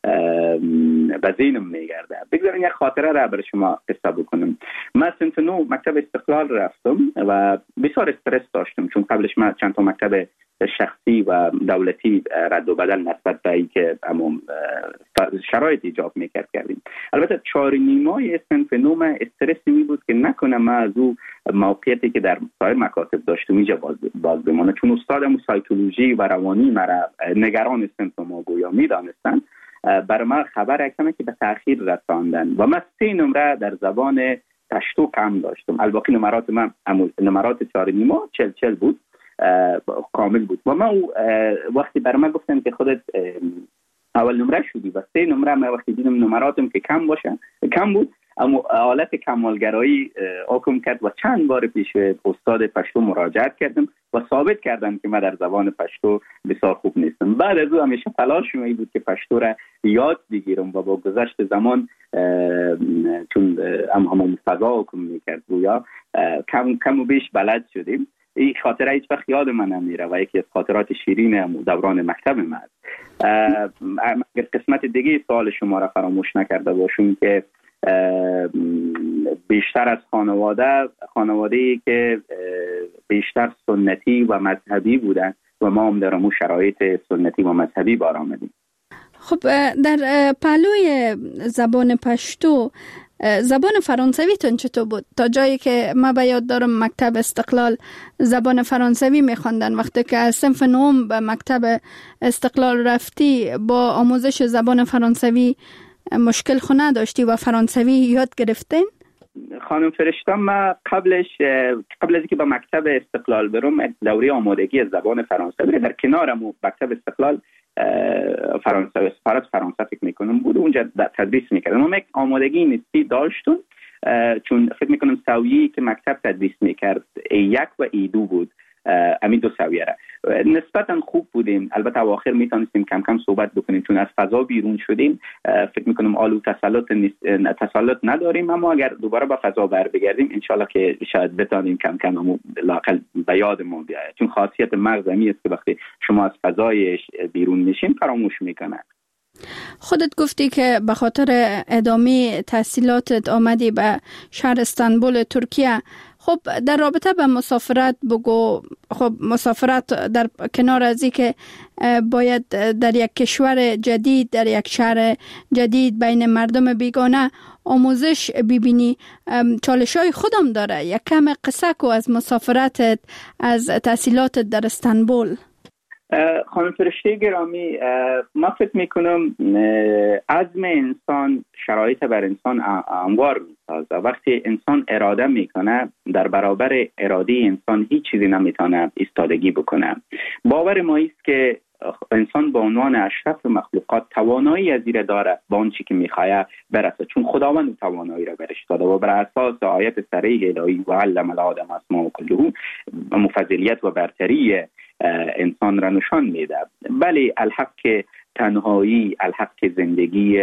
به ذهنم میگرده. بگذارین یک خاطره را برای شما قصه بکنم. من سنت 9 مکتب استقلال رفتم و بسیار استرس داشتم، چون قبلش من چند تا مکتب شخصی و دولتی رد و بدل نسبت به این که شرایط ایجاب میکرد کردیم. البته 4.5 سنت 9 من استرسی می بود که نکنم من از او موقعیتی که در سایر مکاتب داشتم اینجا باز بمانه، چون استادم سایکولوژی و روانی مرا نگران سنت ما گویا میدانستند. بر من خبر کردن که به تأخیر رساندن و من 3 نمره در زبان پشتو کم داشتم. الباقی نمرات من نمرات 4.5 40 بود، کامل بود. و من وقتی برای من گفتن که خودت اول نمره شدی و 3 نمره، من وقتی دیدم نمراتم که کم بود، اما حالت کمالگرایی حکم کرد و چند بار پیش استاد پشتو مراجعت کردم و ثابت کردم که من در زبان پشتو بسیار خوب نیستم. بعد از او همیشه تلاشم این بود که پشتو را یاد بگیرم و با گذشت زمان چون همون فضا حکم میکرد گویا کم و بیش بلد شدیم. این خاطره هیچ وقت یاد من نمیره و یکی از خاطرات شیرین دوران مکتب من است. اگر قسمت دیگه سوال شما را فراموش نکرده باشم که بیشتر از خانواده‌ای که بیشتر سنتی و مذهبی بودن و ما هم در امو شرایط سنتی و مذهبی بار آمدیم. خب در پهلوی زبان پشتو زبان فرانسوی تون چطور بود؟ تا جایی که ما به یاد دارم مکتب استقلال زبان فرانسوی میخواندن. وقتی که از صنف نهم به مکتب استقلال رفتی با آموزش زبان فرانسوی مشکل خو نداشتی و فرانسوی یاد گرفتین؟ خانم فرشته، ما قبل از اینکه به مکتب استقلال برم دوره آمادگی از زبان فرانسوی در کنارم مکتب استقلال فرانسوی فکر میکنم بود، اونجا تدریس میکردم. ما یک آمادگی نسبی داشتم چون فکر میکنم سویه‌ای که مکتب تدریس میکرد A1 و A2 بود، همین 2 سویه را نسبتا خوب بودیم. البته اواخر میتونستیم کم کم صحبت بکنیم چون از فضا بیرون شدیم. فکر میکنم آلو تسلط نداریم، اما اگر دوباره به فضا بر بگردیم انشالله که شاید بتانیم کم کم لاقل به یادمون بیاید، چون خاصیت مغز همی است که وقتی شما از فضای بیرون میشین فراموش میکنه. خودت گفتی که به خاطر ادامه تحصیلاتت آمدی به شهر استانبول ترکیه. خب در رابطه به مسافرت بگو. خب مسافرت در کنار از این که باید در یک کشور جدید، در یک شهر جدید بین مردم بیگانه آموزش ببینی، چالش‌های خودم داره. یک کم قصه کو از مسافرتت، از تحصیلاتت در استانبول. خانم فرشته گرامی، ما فکر میکنم عزم انسان شرایط بر انسان هموار میسازه. وقتی انسان اراده میکنه در برابر اراده انسان هیچ چیزی نمیتونه ایستادگی بکنه. باور ما است که انسان به عنوان اشرف مخلوقات توانایی از این داره با اون چی که میخواه برسه، چون خداوند توانایی را برش داده و بر اساس آیت صریح الهی و علم الآدم اسماء کلها مفضلیت و برتری انسان را نشان میده. بله، الحق تنهایی، الحق زندگی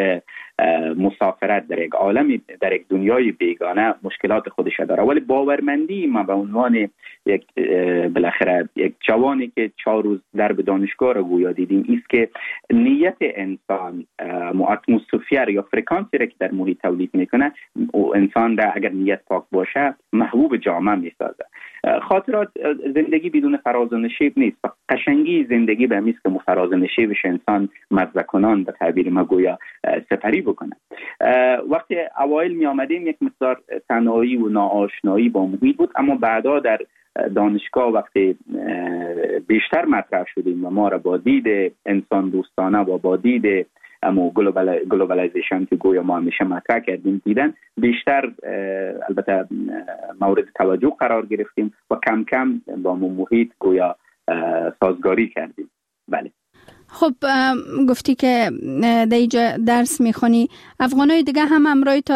مسافرت در یک عالم، در یک دنیای بیگانه مشکلات خودش داره، ولی باورمندی ما به عنوان یک بالاخره یک جوانی که 4 روز در دانشگاه را گویا دیدیم است که نیت انسان اتمسفر یا فرکانسی را که در محیط تولید میکنه انسان را اگر نیت پاک باشه محبوب جامعه میسازه. خاطرات زندگی بدون فراز و نشیب نیست. قشنگی زندگی به همیست که فراز و نشیبش انسان مزه کنان به تعبیر ما گویا سپری بکنه. وقتی اوایل می آمدیم یک مقدار تنهایی و ناآشنایی با محیط بود، اما بعدا در دانشگاه وقتی بیشتر مطرح شدیم و ما را با دید انسان دوستانه و با دید اما گلوبالایزیشن که گویا ما همیشه مطرح کردیم دیدن بیشتر البته مورد توجه قرار گرفتیم و کم کم با محیط گویا سازگاری کردیم. بله. خب گفتی که در اینجا درس میخونی، افغانای دیگه هم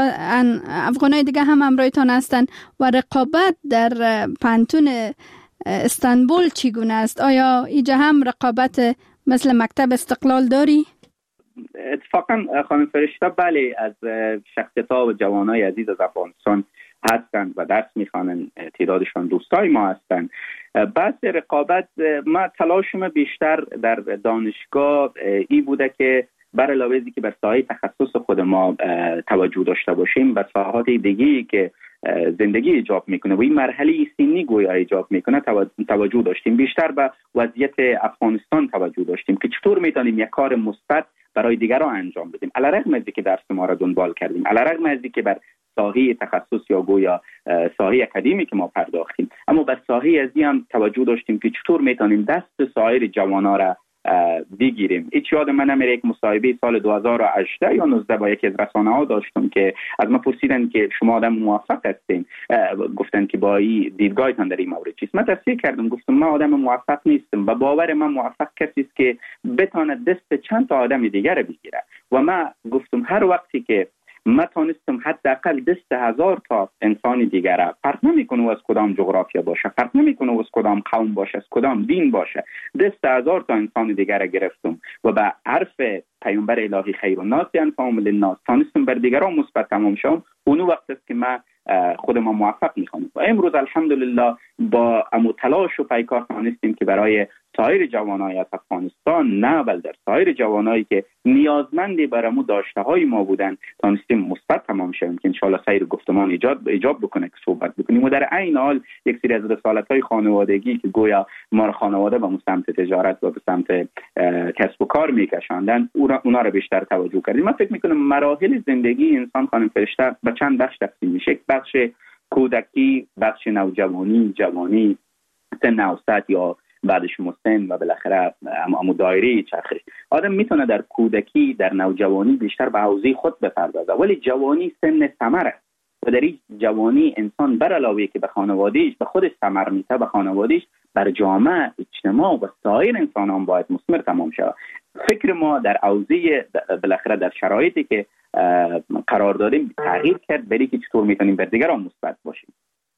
همراهتان هستن و رقابت در پانتون استانبول چگونه است؟ آیا اینجا هم رقابت مثل مکتب استقلال داری؟ اتفاقا خانم فرشته بله، از شخصیت‌ها و جوانای عزیز از افغانستان هستند و درس میخوانند، تعدادشان دوستای ما هستند. بحث رقابت، ما تلاشم بیشتر در دانشگاه ای بوده که بر علاوه از اینکه بر ساحه تخصص خود ما توجه داشته باشیم، بر ساحات دیگه‌ای که زندگی ایجاب میکنه و این مرحله سنی گویا ایجاب میکنه توجه داشتیم. بیشتر به وضعیت افغانستان توجه داشتیم که چطور میتونیم یک کار مثبت برای دیگران انجام بدیم، علیرغم از اینکه درس ما را دنبال کردیم، علیرغم از اینکه بر ساحه تخصص یا گویا ساحه اکادمی که ما پرداختیم، اما بر ساحه از این هم توجه داشتیم که چطور میتونیم دست سایر جوانا را بگیریم. هیچ یاد من نمیره یک مصاحبه سال 2018 یا 19 با یکی از رسانه‌ها داشتم که از من پرسیدن که شما آدم موفق هستین، گفتن که با این دیدگاهتان در این مورد چیست. من تصدیق کردم، گفتم من آدم موفق نیستم و باور من موفق کسی است که بتونه دست چند تا آدم دیگر بگیره و من گفتم هر وقتی که من تانستم حداقل دست 1000 تا انسان دیگره، فرق نمیکنه از کدام جغرافیا باشه، فرق نمیکنه از کدام قوم باشه، از کدام دین باشه، دست 1000 تا انسان دیگره گرفتم و به حرف پیامبر الهی خیر الناس انفعهم للناس تانستم بر دیگران مثبت تمام شم. اون وقت است که من خودم موفق میخوانم و امروز الحمدلله با امو تلاش و پیکار تانستیم که برای سایر جوانای از افغانستان، نه بل در سایر جوانایی که نیازمندی برامو داشته های ما بودن، تانستیم مثبت تمام شویم که انشالله سایر گفتمان ایجاب بکنه که صحبت بکنیم و در عین حال یک سری از رسالت های خانوادگی که گویا ما خانواده به سمت تجارت و به سمت کسب و کار میکشاندن اونا رو بیشتر توجه کردیم. من فکر میکنم مراحل زندگی انسان خانم فرشته به چند بخش تقسیم میشه. بخش کودکی، بخش نوجوانی، جوانی، سن اوسط یا بعدش مسن و بالاخره امو دایره چرخش. آدم میتونه در کودکی، در نوجوانی بیشتر به حوزه خود بپردازه، ولی جوانی سن ثمر است و در این جوانی انسان بر علاوه که به خانوادهش به خودش ثمر میده، به خانوادهش، بر جامعه، اجتماع و سایر انسانان باید مثمر تمام شود. فکر ما در حوزه بالاخره در شرایطی که قرار داریم تغییر کرد برای که چطور میتونیم بر دیگران مثبت باشیم.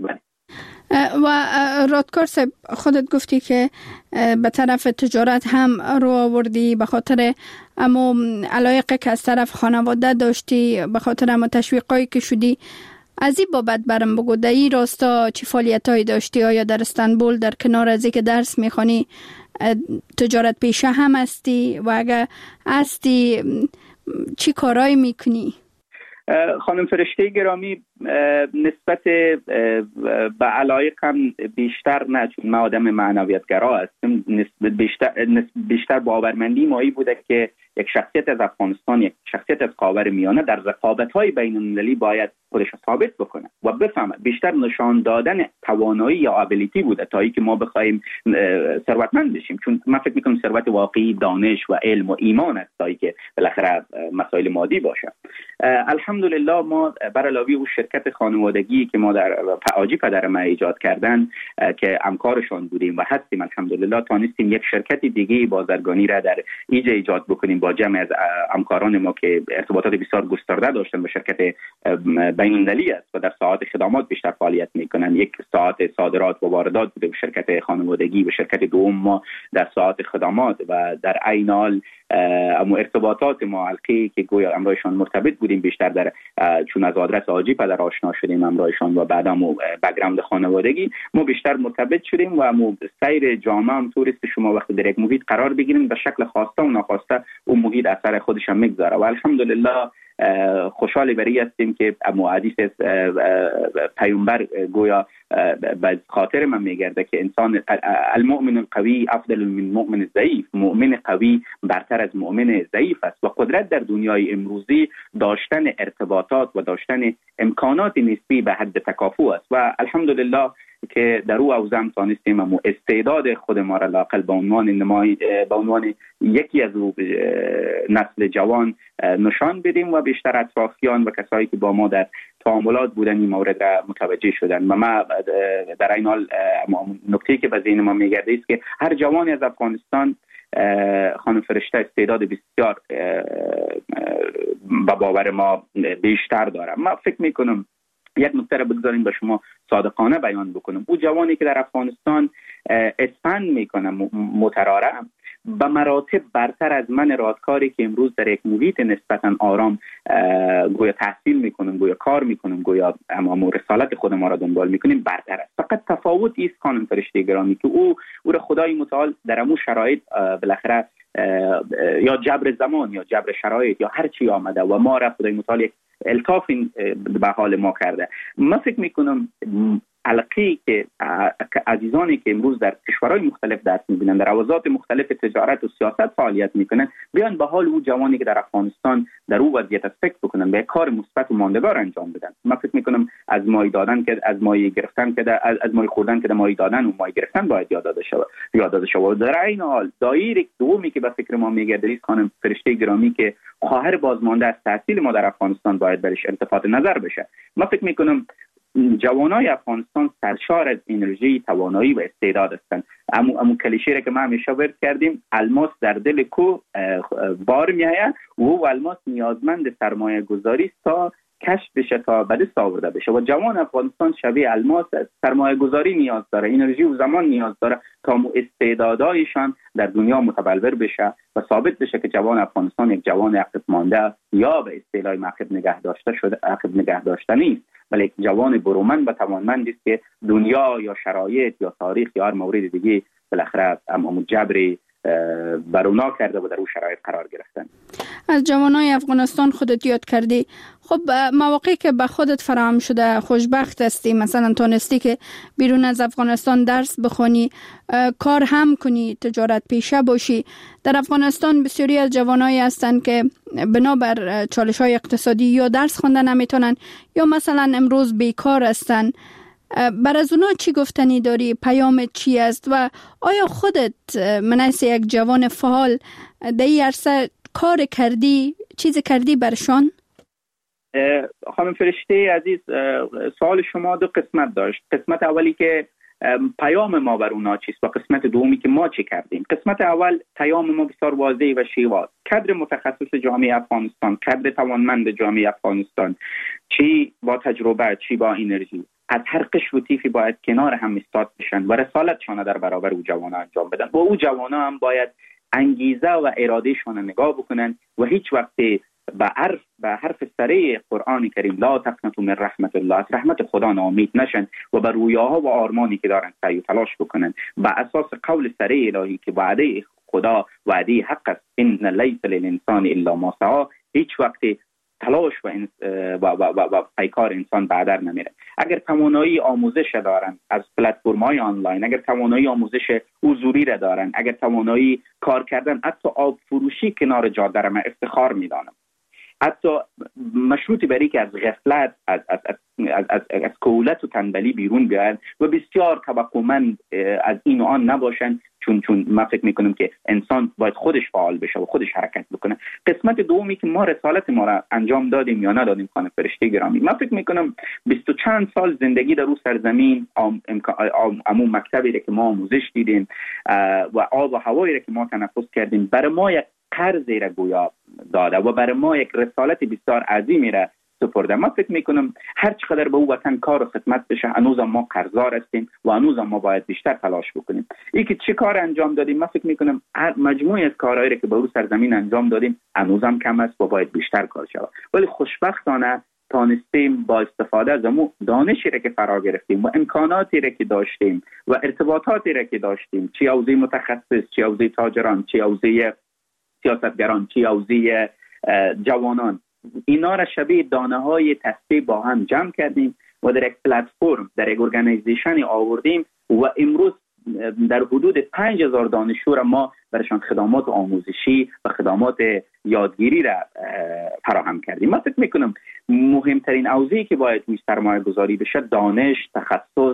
و رادکار صاحب خودت گفتی که به طرف تجارت هم رو آوردی به خاطر اما علایقی که از طرف خانواده داشتی، به خاطر اما تشویقایی که شدی. از این بابت برم بگو در این راستا چی فعالیتایی داشتی؟ آیا در استانبول در کنار از که درس میخوانی تجارت پیشه هم هستی و اگر هستی چی کارایی میکنی؟ خانم فرشته گرامی، نسبت به علایقم بیشتر نه، چون من آدم معنویتگرا هستم، بیشتر باورمندی مایی بوده که یک شخصیت از افغانستان، یک شخصیت از خاورمیانه در رقابت‌های بین‌المللی باید خودش ثابت بکنه و بفهمه. بیشتر نشان دادن توانایی یا ابیلیتی بوده تا اینکه ما بخوایم ثروتمند بشیم، چون من فکر می‌کنم ثروت واقعی دانش و علم و ایمان است تا اینکه بالاخره مسائل مادی باشه. الحمدلله ما بر علاوه اون شرکت خانوادگی که ما در آجی پدر ما ایجاد کردن که همکارشون بودیم و هستیم، الحمدلله تانستیم یک شرکت دیگه بازرگانی را در ایجا ایجاد بکنیم با جمع از همکاران ما که ارتباطات بسیار گسترده داشتن. به شرکت بین‌المللی است و در ساعات خدمات بیشتر فعالیت میکنن. یک ساعت صادرات و واردات بوده به شرکت خانوادگی و شرکت دوم ما در ساعات خدمات و در عین حال اما ارتباطات ما حلقه‌ای که گویا امرایشان مرتبط بودیم بیشتر در چون از آدرس آجی پدر آشنا شدیم امرایشان و بعد هم بک‌گراند خانوادگی ما بیشتر مرتبط شدیم و سیر جامعه هم توریست شما وقتی در یک محیط قرار بگیریم به شکل خواسته و ناخواسته اون محیط اثر خودش هم میگذاره و الحمدلله خوشحال برای هستیم که امو حدیث پیامبر گویا به خاطر من میگرده که انسان المؤمن القوی افضل من المؤمن الضعیف، مؤمن قوی برتر از مؤمن ضعیف است و قدرت در دنیای امروزی داشتن ارتباطات و داشتن امکانات نسبی به حد تکافؤ است و الحمدلله که در او اوزم تانستیم و استعداد خود ما را لاقل به عنوان یکی از نسل جوان نشان بدیم و بیشتر اطرافیان و کسایی که با ما در تعاملات بودن این مورد را متوجه شدن. و ما در این حال نکته‌ای که به ذهن ما میگرده است که هر جوانی از افغانستان خانم فرشته استعداد بسیار به باور ما بیشتر داره. ما فکر میکنم یک نکته را بگذاریم به شما صادقانه بیان بکنم. او جوانی که در افغانستان اسفند میکنه متراره به مراتب برتر از من رادکاری که امروز در یک محیط نسبتا آرام گویا تحصیل میکنم، گویا کار میکنم، گویا اما رسالت خود ما را دنبال میکنیم برتر است. فقط تفاوتی است خانم فرشته گرامی که او را خدای متعال در امو شرایط بالاخره یا جبر زمان یا جبر شرایط یا هر چی آمده و ما را خدای متعال یک الطاف به حال ما کرده. من فکر میکنم حلقه‌ای که عزیزانی که امروز در کشورهای مختلف درس می‌بینن، در حوزات مختلف تجارت و سیاست فعالیت میکنن، بیان به حال او جوانی که در افغانستان در او وضعیت فکر بکنن، به کار مثبت و ماندگار انجام بدن. من فکر میکنم از مایه دادن که از مایه گرفتن که از مایه خوردن که در مایه دادن و مایه گرفتن باید یاد داده شود. در این حال دایره دومی که به فکر ما میگرده خانم فرشته گرامی که خواهر بازمانده از تحصیل ما در افغانستان باید برش التفات نظر بشه. من فکر میکنم جوانای افغانستان سرشار از انرژی، توانایی و استعداد هستند. امو کلیشه را که ما همیشه ورد کردیم، الماس در دل کوه بار میآید و او الماس نیازمند سرمایه گذاری است تا کشف بشه، تا به دست آورده بشه. و جوان افغانستان شبیه الماس سرمایه گذاری نیاز داره، انرژی و زمان نیاز داره تا استعدادایشان در دنیا متبلور بشه و ثابت بشه که جوان افغانستان یک جوان عقب مانده یا به اصطلاح عقب نگه داشته نیست، ولی یک جوان برومند و توانمند است که دنیا یا شرایط یا تاریخ یا هر مورد دیگه بالاخره همون جبری برونا کرده و در اون شرایط قرار گرفتن. از جوانای افغانستان خودت یاد کردی. خب مواقعی که به خودت فراهم شده خوشبخت هستی، مثلا تونستی که بیرون از افغانستان درس بخونی، کار هم کنی، تجارت پیشه باشی. در افغانستان بسیاری از جوانایی هستند که بنابر چالش‌های اقتصادی یا درس خوندن نمیتونن یا مثلا امروز بیکار هستند. بر از اونا چی گفتنی داری؟ پیامت چی است؟ و آیا خودت منیس یک جوان فعال در این عرصه کار کردی؟ چیزی کردی برشان؟ خانم فرشته عزیز، سوال شما دو قسمت داشت. قسمت اولی که پیام ما بر اونا چیست و قسمت دومی که ما چی کردیم. قسمت اول پیام ما بسیار واضح و شیواز. کادر متخصص جامعه افغانستان، کادر توانمند جامعه افغانستان، چی با تجربه چی با انرژی، از هر قشر و طیفی باید کنار هم ایستاد بشن و رسالتشان در برابر او جوانا انجام بدن. و او جوانا هم باید انگیزه و ارادهشان نگاه بکنن و هیچ وقت به حرف سره قرآن کریم لا تقنطوا من رحمت الله، از رحمت خدا ناامید نشن و بر رویاها و آرمانی که دارن سعی و تلاش بکنن بر اساس قول سره الهی که وعده خدا وعده حق است، ان لیس للانسان الا ما سعی. هیچ وقت تلاش و پیکار انسان بعدر نمیره. اگر توانایی آموزش دارن از پلتفرم‌های آنلاین، اگر توانایی آموزش حضوری را دارن، اگر توانایی کار کردن، حتی آب فروشی کنار جاده را من افتخار میدانم. حتی مشروطی برای که از غفلت از کولت و تنبلی بیرون بیاین و بسیار توقعمند از این و آن نباشن، چون من فکر میکنم که انسان باید خودش فعال بشه و خودش حرکت بکنه. قسمت دومی که ما رسالت ما را انجام دادیم یا ندادیم خانم فرشته گرامی، من فکر میکنم 20 چند سال زندگی در اون سرزمین، عموم مکتبی را که ما آموزش دیدیم و آب و هوایی را که ما تنفس کردیم برای ما یک قرضی را گویا داده و برای ما یک رسالت بسیار عظیمی را سپرده. من فکر میکنم هر چقدر به او وطن کار و خدمت بشه، هنوز ما قرضدار هستیم و هنوز ما باید بیشتر تلاش بکنیم. این که چه کار انجام دادیم، من فکر میکنم مجموعه از کارهایی که به او سرزمین انجام دادیم هنوز هم کم است و باید بیشتر کار شود. ولی خوشبختانه تانستیم با استفاده از امو دانشی را که فرا گرفتیم و امکاناتی را که داشتیم و ارتباطاتی را که داشتیم، چه حوزه متخصص، چه حوزه تاجران، چه حوزه سیاستگران، چه حوزه جوانان، اینا را شبیه دانه های تسبیح با هم جمع کردیم و در یک پلتفرم، در یک ارگانیزیشن آوردیم و امروز در حدود 5000 دانشجو را ما برشان خدمات آموزشی و خدمات یادگیری را فراهم کردیم. من فکر میکنم مهمترین حوزه‌ای که باید روی سرمایه گذاری بشه دانش، تخصص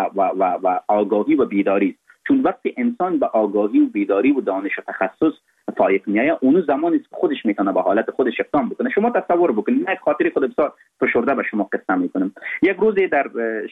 و آگاهی و بیداری است. چون وقتی انسان به آگاهی و بیداری و دانش و تخصص فائق میایه، اون زمانی است که خودش میتونه به حالت خودش اقدام بکنه. شما تصور بکنید، من خاطری خود بسیار فشرده به شما قصه میکنم. یک روزی در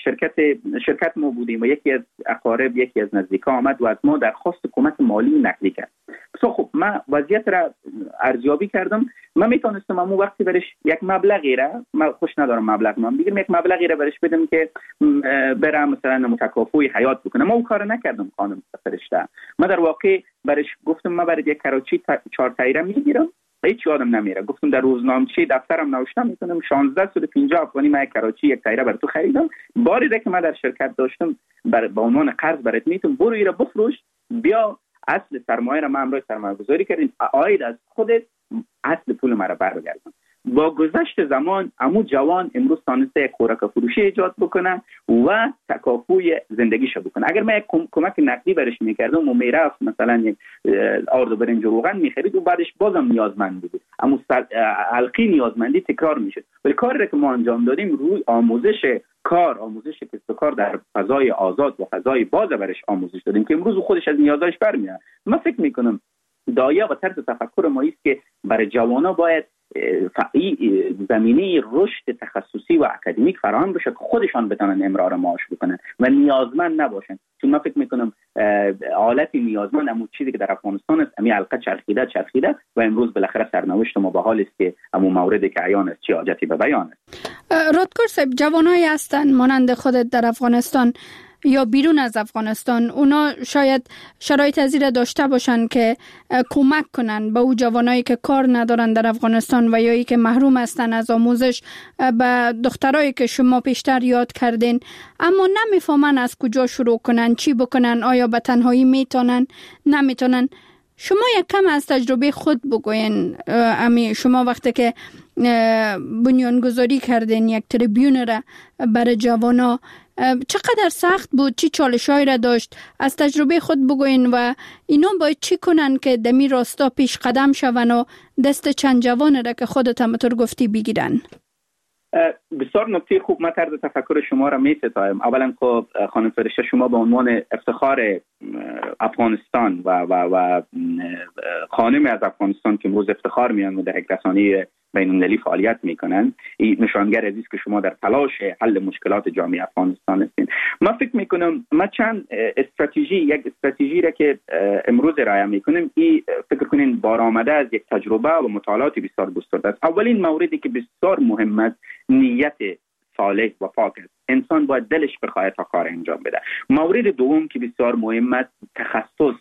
شرکت ما بودیم و یکی از اقارب، یکی از نزدیکا آمد و از ما درخواست کمک مالی نقدی کرد. خب من وضعیت را ارزیابی کردم. من میتونستم اون وقتی برش یک مبلغی را، من خوش ندارم مبلغ من بگیرم، یک مبلغی را برش بدم که برام مثلا متکافئ حیات بکنه. ما اون کارو نکردم خانم فرشته. من در واقع برش گفتم من برای یک کراچی 4 تایره میگیرم، هیچ یادم نمیره. گفتم در روزنامه‌چه دفترم نوشتم میتونم 1650 افغانی من یک کراچی یک تایره برای تو خریدم. باری که من در شرکت داشتم با عنوان قرض برات میتونم، برو ایرا بفروش، بیا اصل سرمایه را من امروز سرمایه گذاری کردیم، عاید از خودت اصل پول مرا برگردم. با گذشت زمان عمو جوان امروز تانسته یک خوراک فروشی ایجاد بکنه و تکافوی زندگیش بکنه. اگر من یک کمک نقدی برش میکردم و میرفت مثلا یک آرد و برنج و روغن میخرید و بعدش بازم نیازمند بود، اما حلقی نیازمندی تکرار میشد. ولی کاری که ما انجام دادیم روی آموزش کسب و کار در فضای آزاد و فضای باز برش آموزش دادیم که امروز خودش از نیازش برمیاد. من فکر میکنم دایه و طرز تفکر ما است که برای جوانا باید زمینه رشد تخصصی و اکادمیک فراهم بشه که خودشان بتونن امرار معاش بکنن و نیازمند نباشن. چون من فکر میکنم حالت نیازمند همون چیزی که در افغانستان است، همین حلقه چرخیده و امروز بالاخره سرنوشت ما به حال است که همون موردی که عیان است چه حاجتی به بیان است. رادکار صاحب، جوانایی هستن مانند خودت در افغانستان یا بیرون از افغانستان، اونا شاید شرایط زیر داشته باشن که کمک کنن به او جوانایی که کار ندارن در افغانستان و یا ای که محروم هستن از آموزش، به دخترایی که شما پیشتر یاد کردین اما نمیفهمن از کجا شروع کنن، چی بکنن، آیا به تنهایی میتونن نمیتونن. شما یک کم از تجربه خود بگوین. شما وقتی که بنیانگذاری کردین یک تریبیون را برای جوانا، چقدر سخت بود، چی چالشایی را داشت؟ از تجربه خود بگوین و اینا باید چی کنن که دمی راستا پیش قدم شون و دست چند جوان را که خودت هم طور گفتی بگیرن؟ بسیار نکته خوب. من طرز تفکر شما را می ستایم. اولا خب خانم فرشته، شما به عنوان افتخار افغانستان و خانم از افغانستان که امروز افتخار میان و در یک رسانه بین‌المللی فعالیت میکنن، این نشانگر عزیز که شما در تلاش حل مشکلات جامعه افغانستان هستین. من فکر میکنم من چند استراتژی را که امروز ارائه میکنم، این فکر کنین بارآمده از یک تجربه و مطالعات بسیار گسترده است. اولین موردی که بسیار مهم است نیت صالح و پاک است. انسان باید دلش بخواهد تا کار انجام بده. مورد دوم که بسیار مهم است تخصص،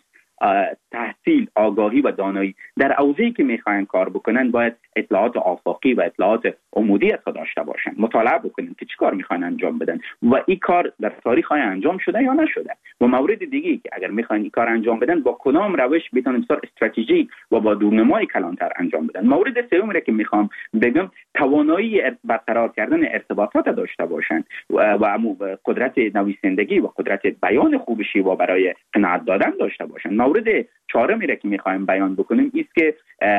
تحصیل، آگاهی و دانایی. در حوزه‌ای که میخواین کار بکنن باید اطلاعات آفاقی و اطلاعات عمودی داشته باشن، مطالعه بکنن که چی کار میخواین انجام بدن و این کار در تاریخ های انجام شده یا نشده. و مورد دیگه که اگر میخواین این کار انجام بدن با کدام روش بتونن بسیار استراتژیک و با دورنمای کلانتر انجام بدن. مورد سومی که میخوام بگم توانایی برقرار کردن ارتباطات داشته باشن و قدرت نویسندگی و قدرت بیان خوب شیوا برای قناعت دادن داشته باشن. مورد چهارمی را که میخوایم بیان بکنیم است که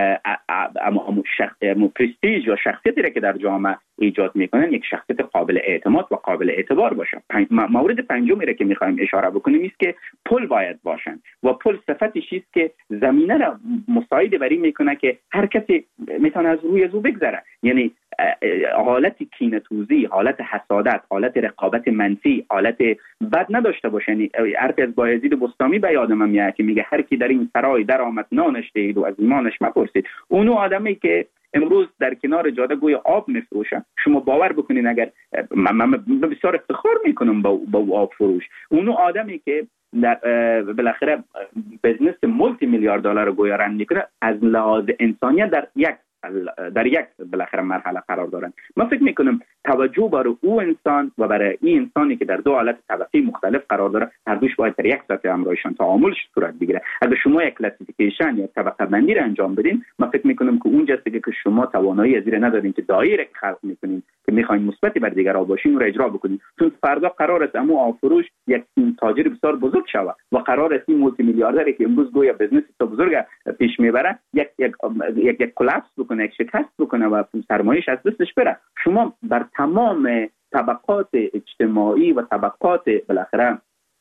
پرستیژ یا شخصیتی را که در جامعه ایجاد میکنن یک شخصیت قابل اعتماد و قابل اعتبار باشن. مورد پنجمی را که میخوایم اشاره بکنیم است که پل باید باشن و پل صفتش است که زمینه را مساعد بری میکنه که هر کسی میتونه از روی او بگذره. یعنی حالت کینه‌توزی، حالت حسادت، حالت رقابت منفی، حالت بد نداشته باشن. حرف از بایزید بستامی به یادم میاد که میگه هر کی در این سرای در آمد نانش دید و از ایمانش مپرسید. اونو آدمی که امروز در کنار جاده گوی آب میفروشه، شما باور بکنین اگر من بسیار افتخار میکنم با آب فروش، اونو آدمی که بالاخره بزنس مولتی میلیارد دلار گوی رن میکنه، از لحاظ انسانیت در یک بالاخره مرحله قرار دارن. من فکر میکنم توجه برای او انسان و برای این انسانی که در دو حالت طبقی مختلف قرار داره، هر دوش باید در یک سطح همراهشان تعاملش صورت بگیره. اگر شما یک کلاسیفیکیشن یا طبقه بندی را انجام بدین، من فکر میکنم که اونجاست که شما توانایی از این ندارین که دایره که خلق میکنین که میخواین مثبتی بر دیگران باشین رو اجرا بکنین. چون فردا قرار است امو آفروش یک تاجر بسیار بزرگ شود و قرار است این مولتی میلیاردری که امروز گویا بزنس تو بزرگ پیش میبره یک کلاپس بکنه، یک شکست بکنه و سرمایه‌اش از دستش بره. شما بر تمام طبقات اجتماعی و طبقات بالاخره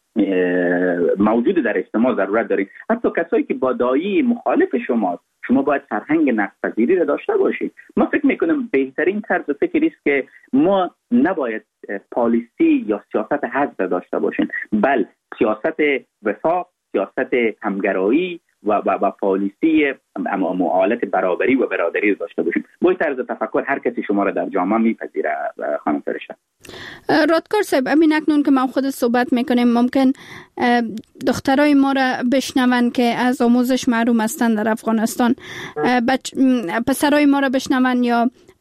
موجود در اجتماع ضرورت دارید. حتی کسایی که با دایی مخالف شماست، شما باید فرهنگ نقدپذیری را داشته باشید. من فکر میکنم بهترین طرز فکری است که ما نباید پالیسی یا سیاست حزب داشته باشیم، بل سیاست وفاق، سیاست همگرایی و پالیسی حالت برابری و برادری داشته باشیم. با طرز تفکر هر کسی شما را در جامعه میپذیره. خانم فرشته، رادکار صاحب، همین اکنون که ما خود صحبت میکنیم ممکن دخترای ما را بشنون که از آموزش محروم هستند در افغانستان، پسرای ما را بشنون یا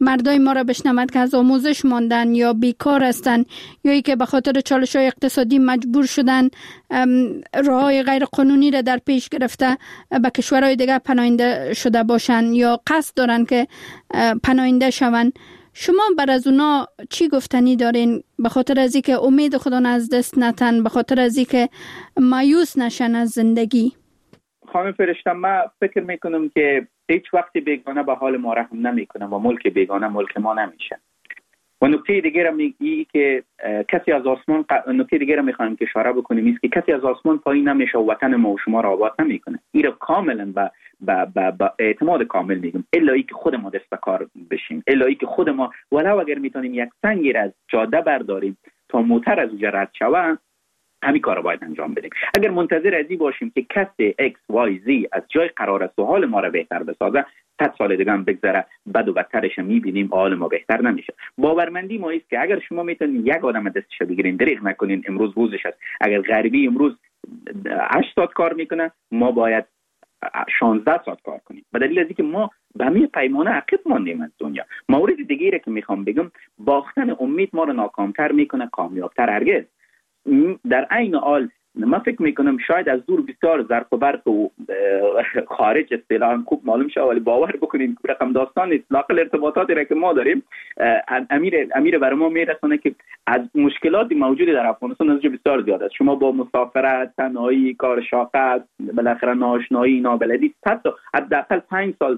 مردای ما را بشنود که از آموزش ماندن یا بیکار هستند یا ای که به خاطر چالش‌های اقتصادی مجبور شدن راه‌های غیر قانونی را در پیش گرفته به کشورهای دیگر پناهنده شده باشند یا قصد دارن که پناهنده شوند. شما بر از اونا چی گفتنی دارین؟ به خاطر از اینکه امید خدا از دست نتن، به خاطر از اینکه مایوس نشن از زندگی. خانم فرشته، من فکر میکنم که هیچ وقت بیگانه به حال ما رحم نمیکنه و ملک بیگانه ملک ما نمیشه. و نکته دیگه را میگی که کسی از آسمان، نکته دیگه را میخوایم که اشاره بکنیم است که کسی از آسمان پایین نمیشه و وطن ما و شما را آباد نمیکنه. این را کاملا با اعتماد کامل میگم، الا ای که خود ما دست کار بشیم، الا ای که خود ما ولو اگر میتونیم یک سنگی را از جاده برداریم تا موتر از اونجا رد شود، همین کار رو باید انجام بدیم. اگر منتظر ازی باشیم که کسی X Y Z از جای قرار است و حال ما را بهتر بسازه، 100 سال دیگه هم بگذره بد و بدترش میبینیم، حال ما بهتر نمیشه. باورمندی ما است که اگر شما میتونید یک آدم دستش بگیرین، دریغ نکنین، امروز روزش است. اگر غربی امروز 8 ساعت کار میکنه، ما باید 16 ساعت کار کنیم، به دلیل اینکه ما به همین پیمانه عقب ماندیم از دنیا. مورد دیگه که میخوام بگم، باختن امید ما رو ناکامتر میکنه، کامیابتر هرگز. در عین حال من فکر میکنم شاید از دور بسیار ظرف و برق و خارج اصطلاحاً خوب معلوم شه، ولی باور بکنید رقم داستان اطلاق ارتباطاتی را که ما داریم امیر برای ما میرسونه که از مشکلات موجود در افغانستان از بسیار زیاد است. شما با مسافرت، تنهایی، کار شاق، بالاخره ناآشنایی، نابلدی، حتی حداقل 5 سال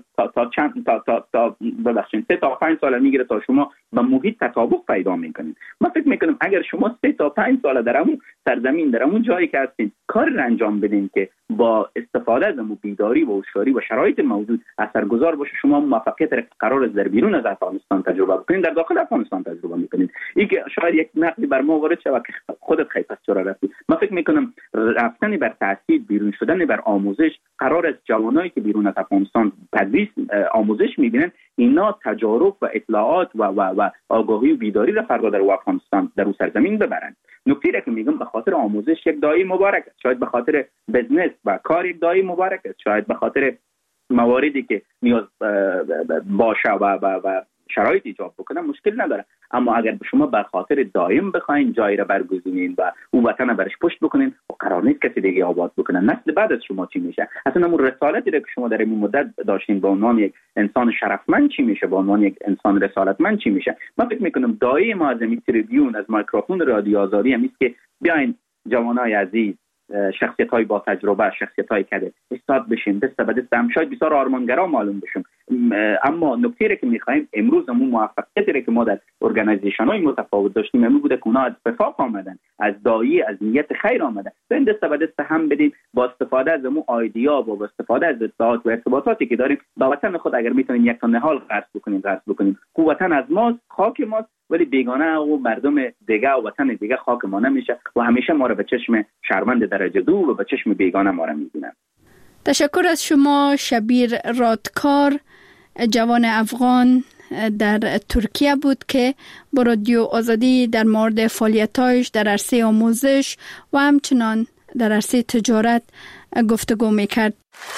تا ببخشید 3 تا 5 سال میگیره تا شما با محیط تطابق پیدا میکنید. من فکر میکنم اگر شما 3 تا 5 سال در اون سرزمین، در اون جایی که هستین کار را انجام بدین که با استفاده از بیداری و هوشیاری و شرایط موجود اثرگذار باشه، شما موفقیت را قرار است در بیرون از افغانستان تجربه کنین، در داخل افغانستان تجربه میکنین. این که شاید یک نقدی بر ما وارد شود که خودت خیلی پس چرا رفتی. من فکر میکنم رفتن بر تحصیل، بیرون شدن بر آموزش، قرار است جوانایی که بیرون از افغانستان تدریس آموزش میبینن، اینا تجارب و اطلاعات و آگاهی و بیداری را فردا در افغانستان در اون سرزمین ببرن. نکته را که میگم، به خاطر آموزش یک دایی مبارک است، شاید به خاطر بزنس و کار یک دایی مبارک است، شاید به خاطر مواردی که نیاز باشه و شرایط ایجاب بکنه مشکل نداره. اما اگر به شما بر خاطر دائم بخواین جایی را برگزینین و او وطن را برش پشت بکنین، و قرار نیست کسی دیگه آباد بکنه. نسل بعد از شما چی میشه؟ اصلا اون رسالتی را که شما در این مدت داشتین به عنوان یک انسان شرفمند چی میشه؟ به عنوان یک انسان رسالتمند چی میشه؟ من فکر میکنم دایی ما از این تریبیون، از میکروفون رادیو آزادی هم است که بیاین جوانای عزیز، شخصیت‌های با تجربه، شخصیت‌های که استاد بشیم، دست به دست هم شاید بسیار آرمانگرا معلوم بشیم. اما نکته را که می‌خوایم امروز همون موفقیتی را که ما در ارگانایزیشن‌های متفاوت داشتیم، همون بوده که اونا از وفاق آمدن، از دایی، از نیت خیر آمدن. این دست به دست هم بدیم با استفاده از همون ایدیا و با استفاده از اطلاعات و ارتباطاتی که داریم، با وطن خود اگر می‌تونیم یک تا نهال قرض بکنیم. وطن از ماست، خاک ماست، ولی بیگانه و مردم دیگه و وطن دیگه خاک ما نمیشه و همیشه ما رو به چشم شرمنده درجه 2 و به چشم بیگانه ما رو میبینن. تشکر از شما شبیر رادکار، جوان افغان در ترکیه بود که با رادیو آزادی در مورد فعالیت‌هایش در عرصه آموزش و همچنان در عرصه تجارت گفتگو میکرد.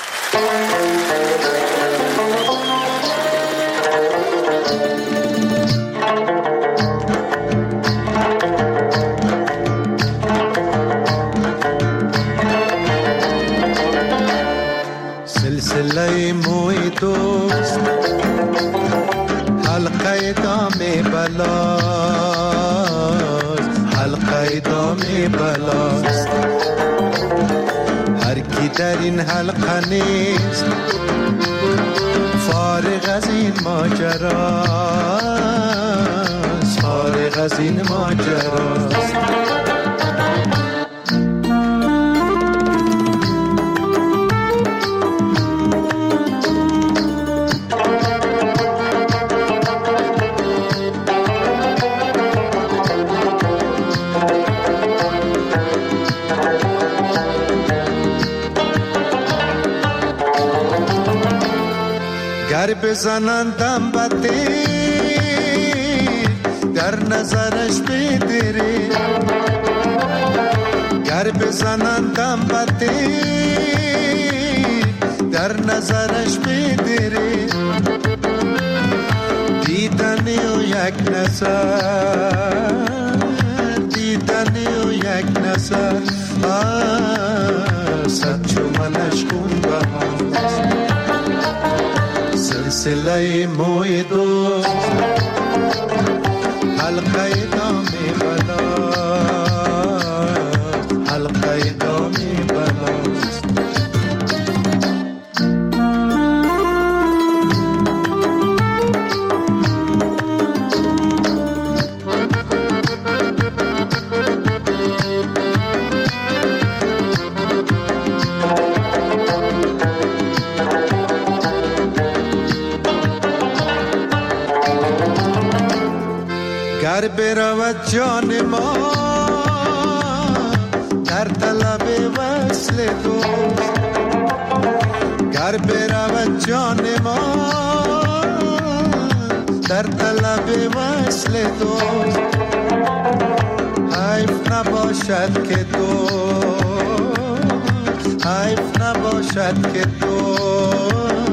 سلسله موی دوست حلقه دام بلاست، حلقه دام بلاست. هر کی در این حلقه نیست فارغ از این ماجراست، فارغ از این ماجراست. گر بزنندم بدی در نظرش بدری، گر بزنندم بدی در نظرش بدری. دیده یک نظر دیدن و یک نظر صد چو منش خون بهاست سلسله موی دوست حلقه دامی بلاست حلقه دامی بلاست گر برود جان ما در طلب وصل دوست گر برود جان ما در طلب وصل دوست حیف نباشد که دوست حیف نباشد که دوست